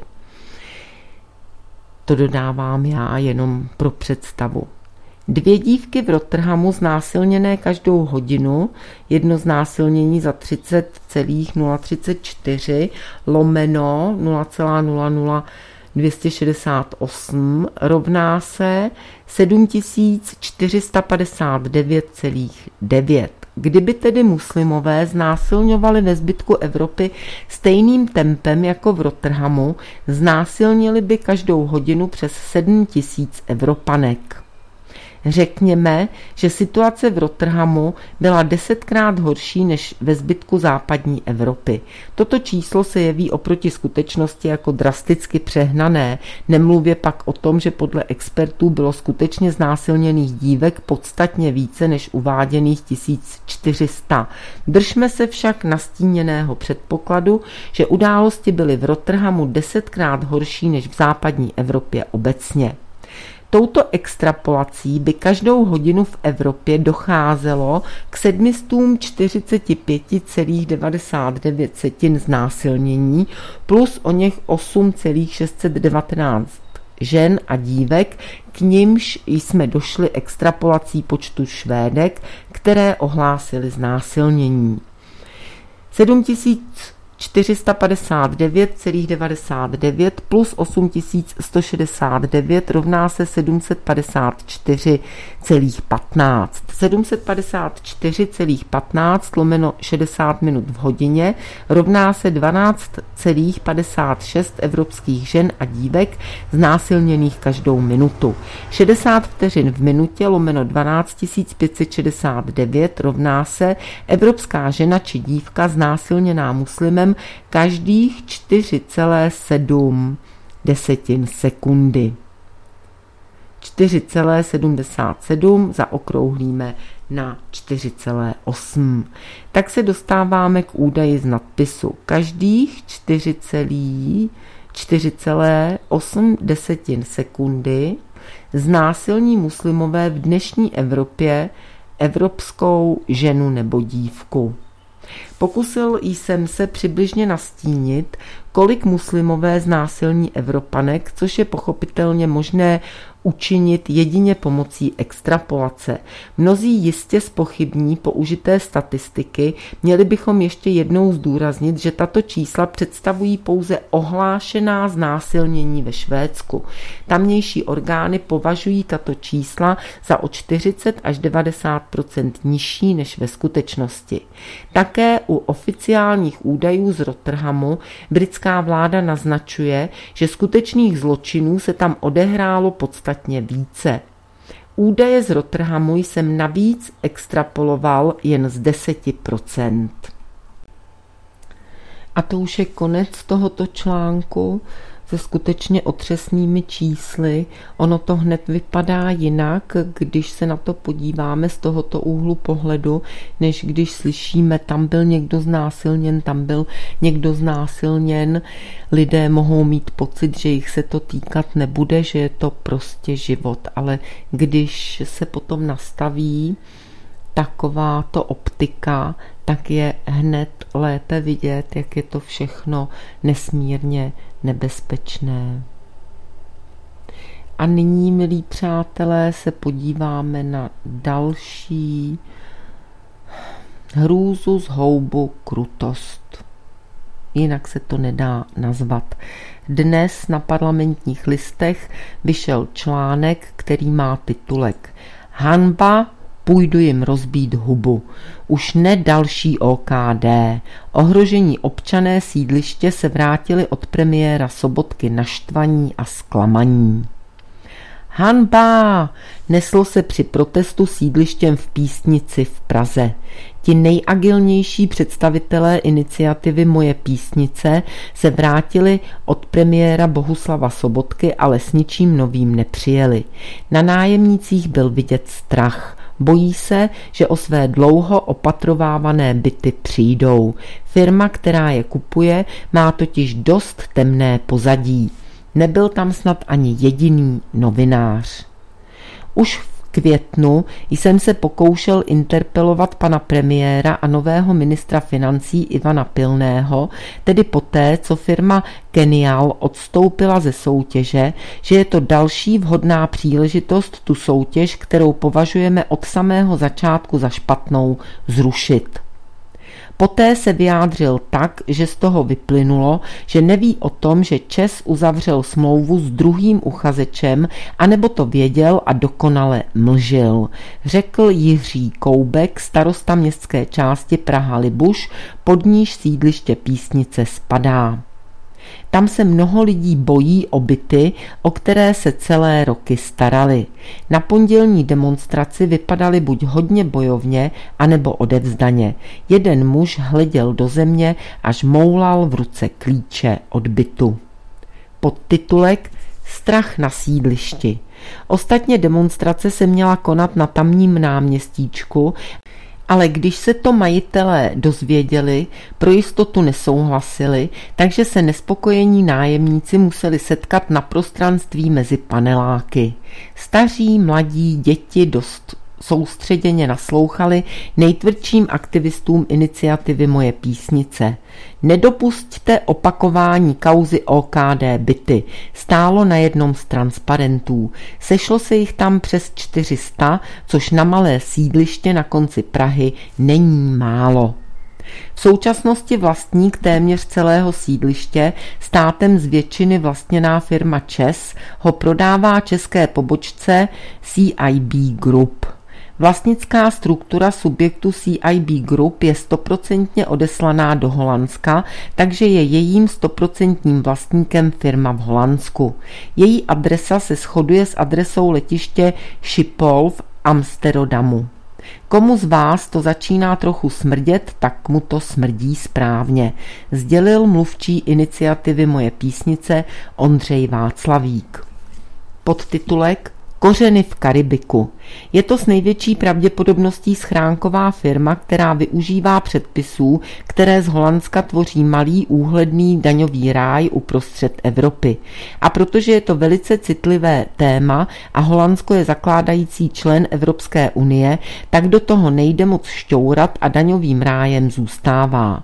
To dodávám já jenom pro představu. Dvě dívky v Rotterhamu znásilněné každou hodinu, jedno znásilnění za třicet celá nula třicet čtyři lomeno nula celá nula nula dvě stě šedesát osm rovná se sedm tisíc čtyři sta padesát devět celá devět. Kdyby tedy muslimové znásilňovali ve zbytku Evropy stejným tempem jako v Rotterhamu, znásilnili by každou hodinu přes sedm tisíc Evropanek. Řekněme, že situace v Rotterhamu byla desetkrát horší než ve zbytku západní Evropy. Toto číslo se jeví oproti skutečnosti jako drasticky přehnané, nemluvě pak o tom, že podle expertů bylo skutečně znásilněných dívek podstatně více než uváděných tisíc čtyři sta. Držme se však nastíněného předpokladu, že události byly v Rotterhamu desetkrát horší než v západní Evropě obecně. Touto extrapolací by každou hodinu v Evropě docházelo k sedm set čtyřicet pět celá devadesát devět znásilnění plus o něch osm celá šest set devatenáct žen a dívek, k nimž jsme došli extrapolací počtu Švédek, které ohlásily znásilnění. sedm tisíc čtyři sta padesát devět celá devadesát devět plus osm tisíc sto šedesát devět rovná se sedm set padesát čtyři celá patnáct. sedm set padesát čtyři celá patnáct lomeno šedesát minut v hodině rovná se dvanáct celá padesát šest evropských žen a dívek znásilněných každou minutu. šedesát vteřin v minutě lomeno dvanáct tisíc pět set šedesát devět rovná se evropská žena či dívka znásilněná muslimem každých čtyři celá sedm sekundy. čtyři celá sedmdesát sedm zaokrouhlíme na čtyři celá osm. Tak se dostáváme k údaji z nadpisu. Každých čtyři celá osm sekundy znásilní muslimové v dnešní Evropě evropskou ženu nebo dívku. Pokusil jsem se přibližně nastínit, kolik muslimové znásilní Evropanek, což je pochopitelně možné učinit jedině pomocí extrapolace. Mnozí jistě zpochybní použité statistiky, měli bychom ještě jednou zdůraznit, že tato čísla představují pouze ohlášená znásilnění ve Švédsku. Tamnější orgány považují tato čísla za o čtyřicet až devadesát procent nižší než ve skutečnosti. Také u oficiálních údajů z Rotterdamu britská vláda naznačuje, že skutečných zločinů se tam odehrálo podstatně více. Údaje z Rotterdamu jsem navíc extrapoloval jen z deset procent. A to už je konec tohoto článku se skutečně otřesnými čísly. Ono to hned vypadá jinak, když se na to podíváme z tohoto úhlu pohledu, než když slyšíme, tam byl někdo znásilněn, tam byl někdo znásilněn. Lidé mohou mít pocit, že jich se to týkat nebude, že je to prostě život, ale když se potom nastaví takováto optika, tak je hned lépe vidět, jak je to všechno nesmírně nebezpečné. A nyní, milí přátelé, se podíváme na další hrůzu, zhoubu, krutost. Jinak se to nedá nazvat. Dnes na Parlamentních listech vyšel článek, který má titulek Hanba, půjdu jim rozbít hubu. Už ne další O K D. Ohrožení občané sídliště se vrátili od premiéra Sobotky naštvaní a zklamaní. Hanba! Neslo se při protestu sídlištěm v Písnici v Praze. Ti nejagilnější představitelé iniciativy Moje Písnice se vrátili od premiéra Bohuslava Sobotky, ale s ničím novým nepřijeli. Na nájemnících byl vidět strach. Bojí se, že o své dlouho opatrovávané byty přijdou. Firma, která je kupuje, má totiž dost temné pozadí. Nebyl tam snad ani jediný novinář. Už v květnu jsem se pokoušel interpelovat pana premiéra a nového ministra financí Ivana Pilného, tedy poté, co firma Genial odstoupila ze soutěže, že je to další vhodná příležitost tu soutěž, kterou považujeme od samého začátku za špatnou, zrušit. Poté se vyjádřil tak, že z toho vyplynulo, že neví o tom, že ČEZ uzavřel smlouvu s druhým uchazečem, anebo to věděl a dokonale mlžil, řekl Jiří Koubek, starosta městské části Praha-Libuš, pod níž sídliště Písnice spadá. Tam se mnoho lidí bojí o byty, o které se celé roky starali. Na pondělní demonstraci vypadali buď hodně bojovně, anebo odevzdaně. Jeden muž hleděl do země, až moulal v ruce klíče od bytu. Podtitulek Strach na sídlišti. Ostatně demonstrace se měla konat na tamním náměstíčku Ale když se to majitelé dozvěděli, pro jistotu nesouhlasili, takže se nespokojení nájemníci museli setkat na prostranství mezi paneláky. Staří, mladí, děti dost soustředěně naslouchali nejtvrdším aktivistům iniciativy Moje Písnice. Nedopusťte opakování kauzy O K D byty, stálo na jednom z transparentů. Sešlo se jich tam přes čtyři sta, což na malé sídliště na konci Prahy není málo. V současnosti vlastník téměř celého sídliště, státem z většiny vlastněná firma ČEZ, ho prodává české pobočce C I B Group. Vlastnická struktura subjektu C I B Group je stoprocentně odeslaná do Holandska, takže je jejím stoprocentním vlastníkem firma v Holandsku. Její adresa se shoduje s adresou letiště Schiphol v Amsterdamu. Komu z vás to začíná trochu smrdět, tak mu to smrdí správně, sdělil mluvčí iniciativy Moje Písnice Ondřej Václavík. Podtitulek Kořeny v Karibiku. Je to s největší pravděpodobností schránková firma, která využívá předpisů, které z Holandska tvoří malý úhledný daňový ráj uprostřed Evropy. A protože je to velice citlivé téma a Holandsko je zakládající člen Evropské unie, tak do toho nejde moc šťourat a daňovým rájem zůstává.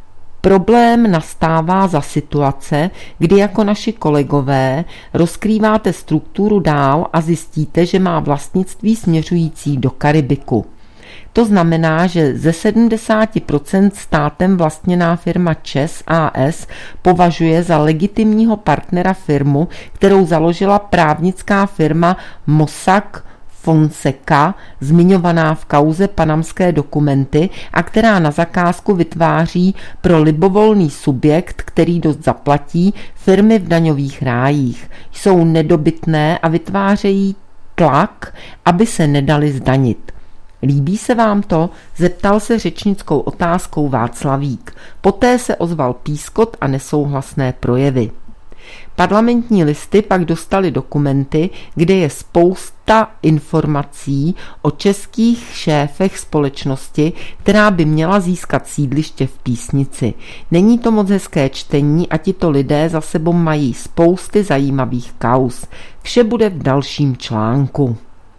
Problém nastává za situace, kdy jako naši kolegové rozkrýváte strukturu dál a zjistíte, že má vlastnictví směřující do Karibiku. To znamená, že ze sedmdesát procent státem vlastněná firma ČEZ A S považuje za legitimního partnera firmu, kterou založila právnická firma Mossack Fonseca, zmiňovaná v kauze Panamské dokumenty a která na zakázku vytváří pro libovolný subjekt, který dost zaplatí, firmy v daňových rájích. Jsou nedobytné a vytvářejí tlak, aby se nedali zdanit. Líbí se vám to? Zeptal se řečnickou otázkou Václavík. Poté se ozval pískot a nesouhlasné projevy. Parlamentní listy pak dostaly dokumenty, kde je spousta informací o českých šéfech společnosti, která by měla získat sídliště v Písnici. Není to moc hezké čtení a tito lidé za sebou mají spousty zajímavých kauz. Vše bude v dalším článku.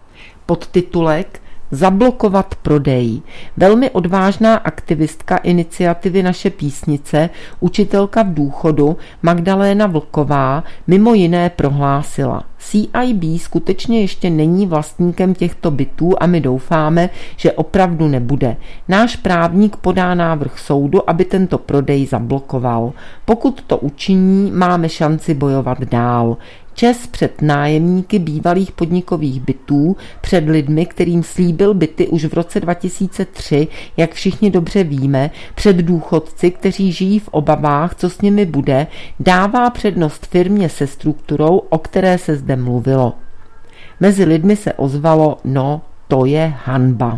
Podtitulek Zablokovat prodej. Velmi odvážná aktivistka iniciativy Naše Písnice, učitelka v důchodu Magdaléna Vlková, mimo jiné prohlásila: C I B skutečně ještě není vlastníkem těchto bytů a my doufáme, že opravdu nebude. Náš právník podá návrh soudu, aby tento prodej zablokoval. Pokud to učiní, máme šanci bojovat dál. ČEZ před nájemníky bývalých podnikových bytů, před lidmi, kterým slíbil byty už v roce dva tisíce tři, jak všichni dobře víme, před důchodci, kteří žijí v obavách, co s nimi bude, dává přednost firmě se strukturou, o které se zde mluvilo. Mezi lidmi se ozvalo: no, to je hanba.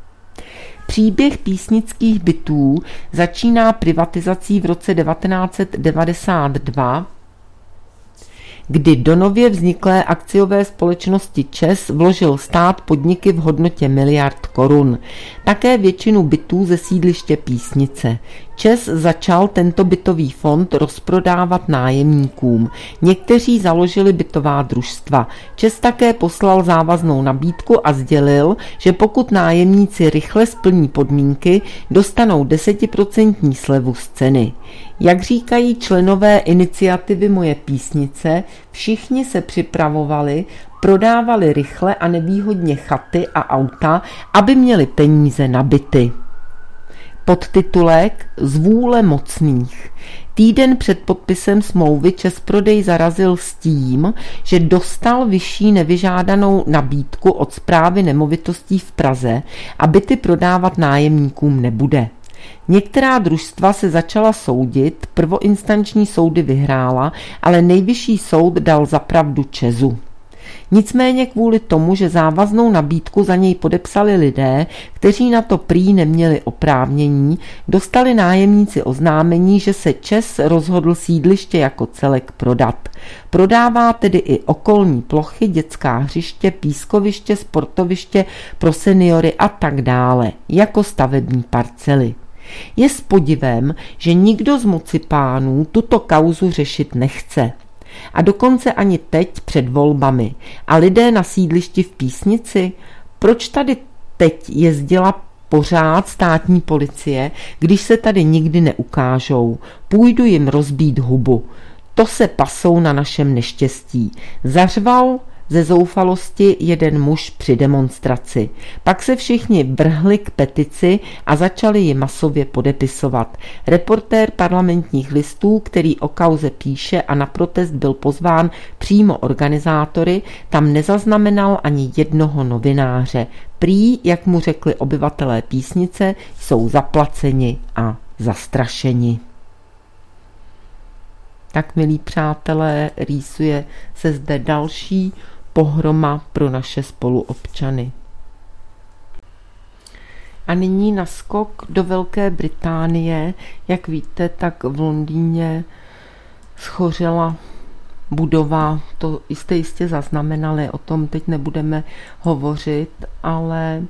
Příběh písnických bytů začíná privatizací v roce devatenáct set devadesát dva, kdy do nově vzniklé akciové společnosti ČEZ vložil stát podniky v hodnotě miliard korun. Také většinu bytů ze sídliště Písnice. ČEZ začal tento bytový fond rozprodávat nájemníkům. Někteří založili bytová družstva. ČEZ také poslal závaznou nabídku a sdělil, že pokud nájemníci rychle splní podmínky, dostanou desetiprocentní slevu z ceny. Jak říkají členové iniciativy Moje Písnice, všichni se připravovali, prodávali rychle a nevýhodně chaty a auta, aby měli peníze na byty. Podtitulek Z vůle mocných. Týden před podpisem smlouvy ČEZ prodej zarazil s tím, že dostal vyšší nevyžádanou nabídku od Správy nemovitostí v Praze a byty prodávat nájemníkům nebude. Některá družstva se začala soudit, prvoinstanční soudy vyhrála, ale nejvyšší soud dal za pravdu ČEZu. Nicméně kvůli tomu, že závaznou nabídku za něj podepsali lidé, kteří na to prý neměli oprávnění, dostali nájemníci oznámení, že se ČEZ rozhodl sídliště jako celek prodat. Prodává tedy i okolní plochy, dětská hřiště, pískoviště, sportoviště pro seniory a tak dále, jako stavební parcely. Je s podivem, že nikdo z moci pánů tuto kauzu řešit nechce. A dokonce ani teď před volbami. A lidé na sídlišti v Písnici? Proč tady teď jezdila pořád státní policie, když se tady nikdy neukážou? Půjdu jim rozbít hubu. To se pasou na našem neštěstí. Zařval ze zoufalosti jeden muž při demonstraci. Pak se všichni vrhli k petici a začali ji masově podepisovat. Reportér Parlamentních listů, který o kauze píše a na protest byl pozván přímo organizátory, tam nezaznamenal ani jednoho novináře. Prý, jak mu řekli obyvatelé Písnice, jsou zaplaceni a zastrašeni. Tak, milí přátelé, rýsuje se zde další pohroma pro naše spoluobčany. A nyní naskok do Velké Británie. Jak víte, tak v Londýně schořela budova, to jste jistě zaznamenali, o tom teď nebudeme hovořit, ale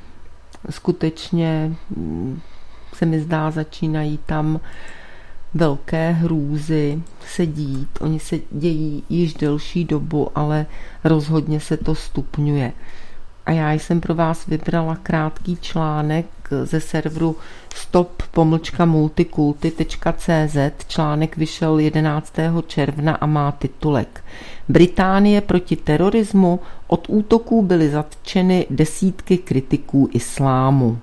skutečně se mi zdá, začínají tam velké hrůzy se dít. Oni se dějí již delší dobu, ale rozhodně se to stupňuje. A já jsem pro vás vybrala krátký článek ze serveru stop pomlčka multikulty tečka cé zet. Článek vyšel jedenáctého června a má titulek Británie proti terorismu, od útoků byly zatčeny desítky kritiků islámu.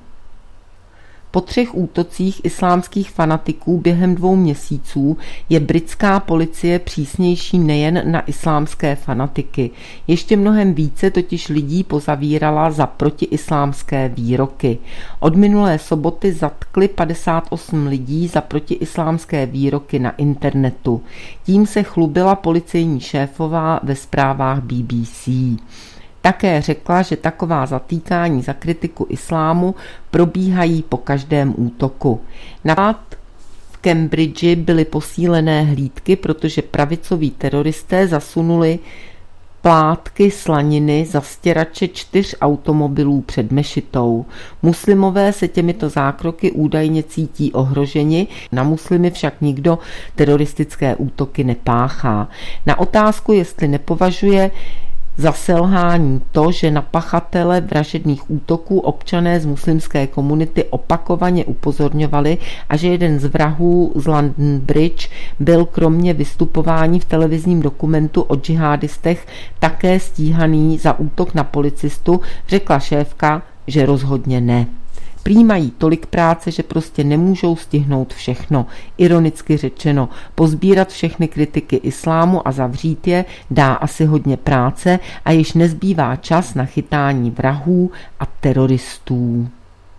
Po třech útocích islámských fanatiků během dvou měsíců je britská policie přísnější nejen na islámské fanatiky. Ještě mnohem více totiž lidí pozavírala za protiislámské výroky. Od minulé soboty zatkli padesát osm lidí za protiislámské výroky na internetu. Tím se chlubila policejní šéfová ve zprávách B B C. Také řekla, že taková zatýkání za kritiku islámu probíhají po každém útoku. Například v Cambridge byly posílené hlídky, protože pravicoví teroristé zasunuli plátky slaniny za stěrače čtyř automobilů před mešitou. Muslimové se těmito zákroky údajně cítí ohroženi, na muslimy však nikdo teroristické útoky nepáchá. Na otázku, jestli nepovažuje za selhání to, že na pachatele vražedných útoků občané z muslimské komunity opakovaně upozorňovali a že jeden z vrahů z London Bridge byl kromě vystupování v televizním dokumentu o džihádistech také stíhaný za útok na policistu, řekla šéfka, že rozhodně ne. Prý mají tolik práce, že prostě nemůžou stihnout všechno. Ironicky řečeno, pozbírat všechny kritiky islámu a zavřít je dá asi hodně práce a již nezbývá čas na chytání vrahů a teroristů.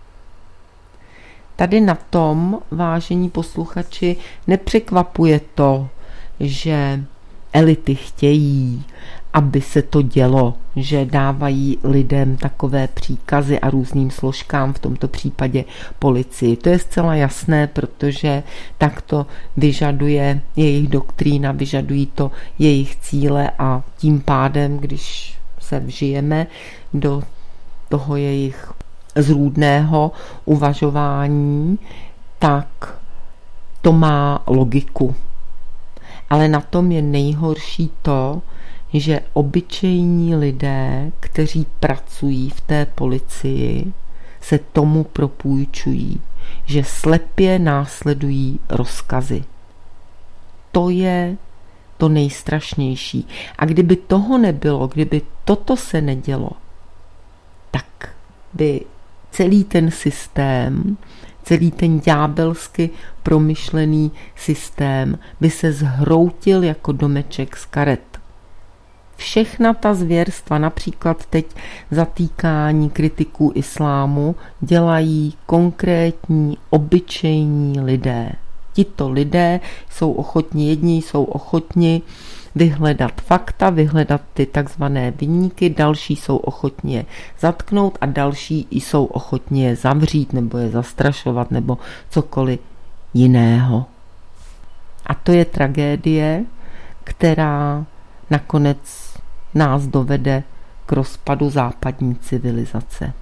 Tady na tom, vážení posluchači, nepřekvapuje to, že elity chtějí, aby se to dělo, že dávají lidem takové příkazy a různým složkám, v tomto případě policii. To je zcela jasné, protože tak to vyžaduje jejich doktrína, vyžadují to jejich cíle a tím pádem, když se vžijeme do toho jejich zrůdného uvažování, tak to má logiku. Ale na tom je nejhorší to, že obyčejní lidé, kteří pracují v té policii, se tomu propůjčují, že slepě následují rozkazy. To je to nejstrašnější. A kdyby toho nebylo, kdyby toto se nedělo, tak by celý ten systém, celý ten ďábelsky promyšlený systém by se zhroutil jako domeček z karet. Všechna ta zvěrstva, například teď zatýkání kritiků islámu, dělají konkrétní, obyčejní lidé. Tito lidé jsou ochotni, jedni jsou ochotni vyhledat fakta, vyhledat ty takzvané viníky, další jsou ochotní je zatknout a další jsou ochotní je zavřít nebo je zastrašovat nebo cokoliv jiného. A to je tragédie, která nakonec nás dovede k rozpadu západní civilizace.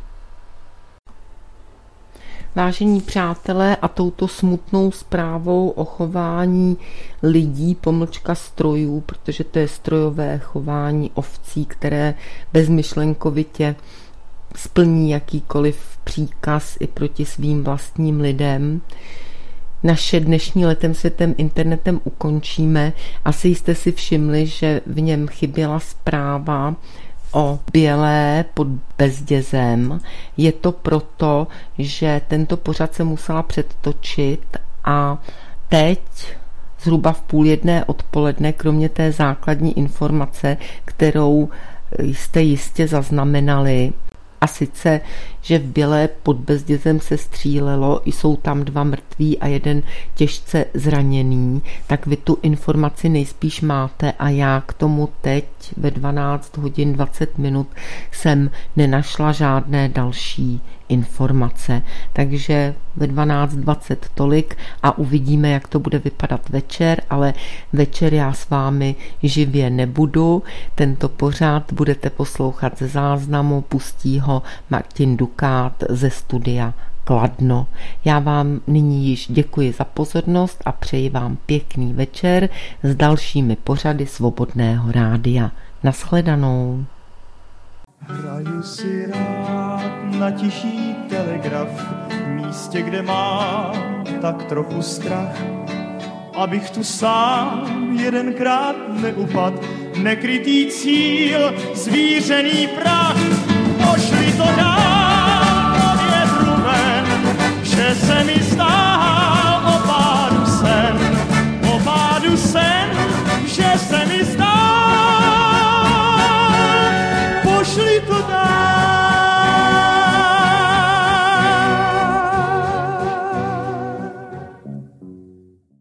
Vážení přátelé, a touto smutnou zprávou o chování lidí, pomlčka strojů, protože to je strojové chování ovcí, které bezmyšlenkovitě splní jakýkoliv příkaz i proti svým vlastním lidem, naše dnešní Letem světem internetem ukončíme. Asi jste si všimli, že v něm chyběla zpráva o Bělé pod Bezdězem. Je to proto, že tento pořad se musela předtočit a teď zhruba v půl jedné odpoledne, kromě té základní informace, kterou jste jistě zaznamenali, a sice, že v Bělé pod Bezdězem se střílelo, jsou tam dva mrtví a jeden těžce zraněný, tak vy tu informaci nejspíš máte a já k tomu teď ve dvanáct hodin dvacet minut jsem nenašla žádné další informace. Takže ve dvanáct dvacet tolik a uvidíme, jak to bude vypadat večer, ale večer já s vámi živě nebudu. Tento pořad budete poslouchat ze záznamu, pustí ho Martin Dukát ze studia Kladno. Já vám nyní již děkuji za pozornost a přeji vám pěkný večer s dalšími pořady Svobodného rádia. Naschledanou. Hraju si rád na tichý telegraf v místě, kde mám tak trochu strach, abych tu sám jedenkrát neupad, nekrytý cíl, zvířený prach. Pošli to dál do větru ven, že se mi zdál o pádu sen, o pádu sen, že se mi zdál. Pošli to dál.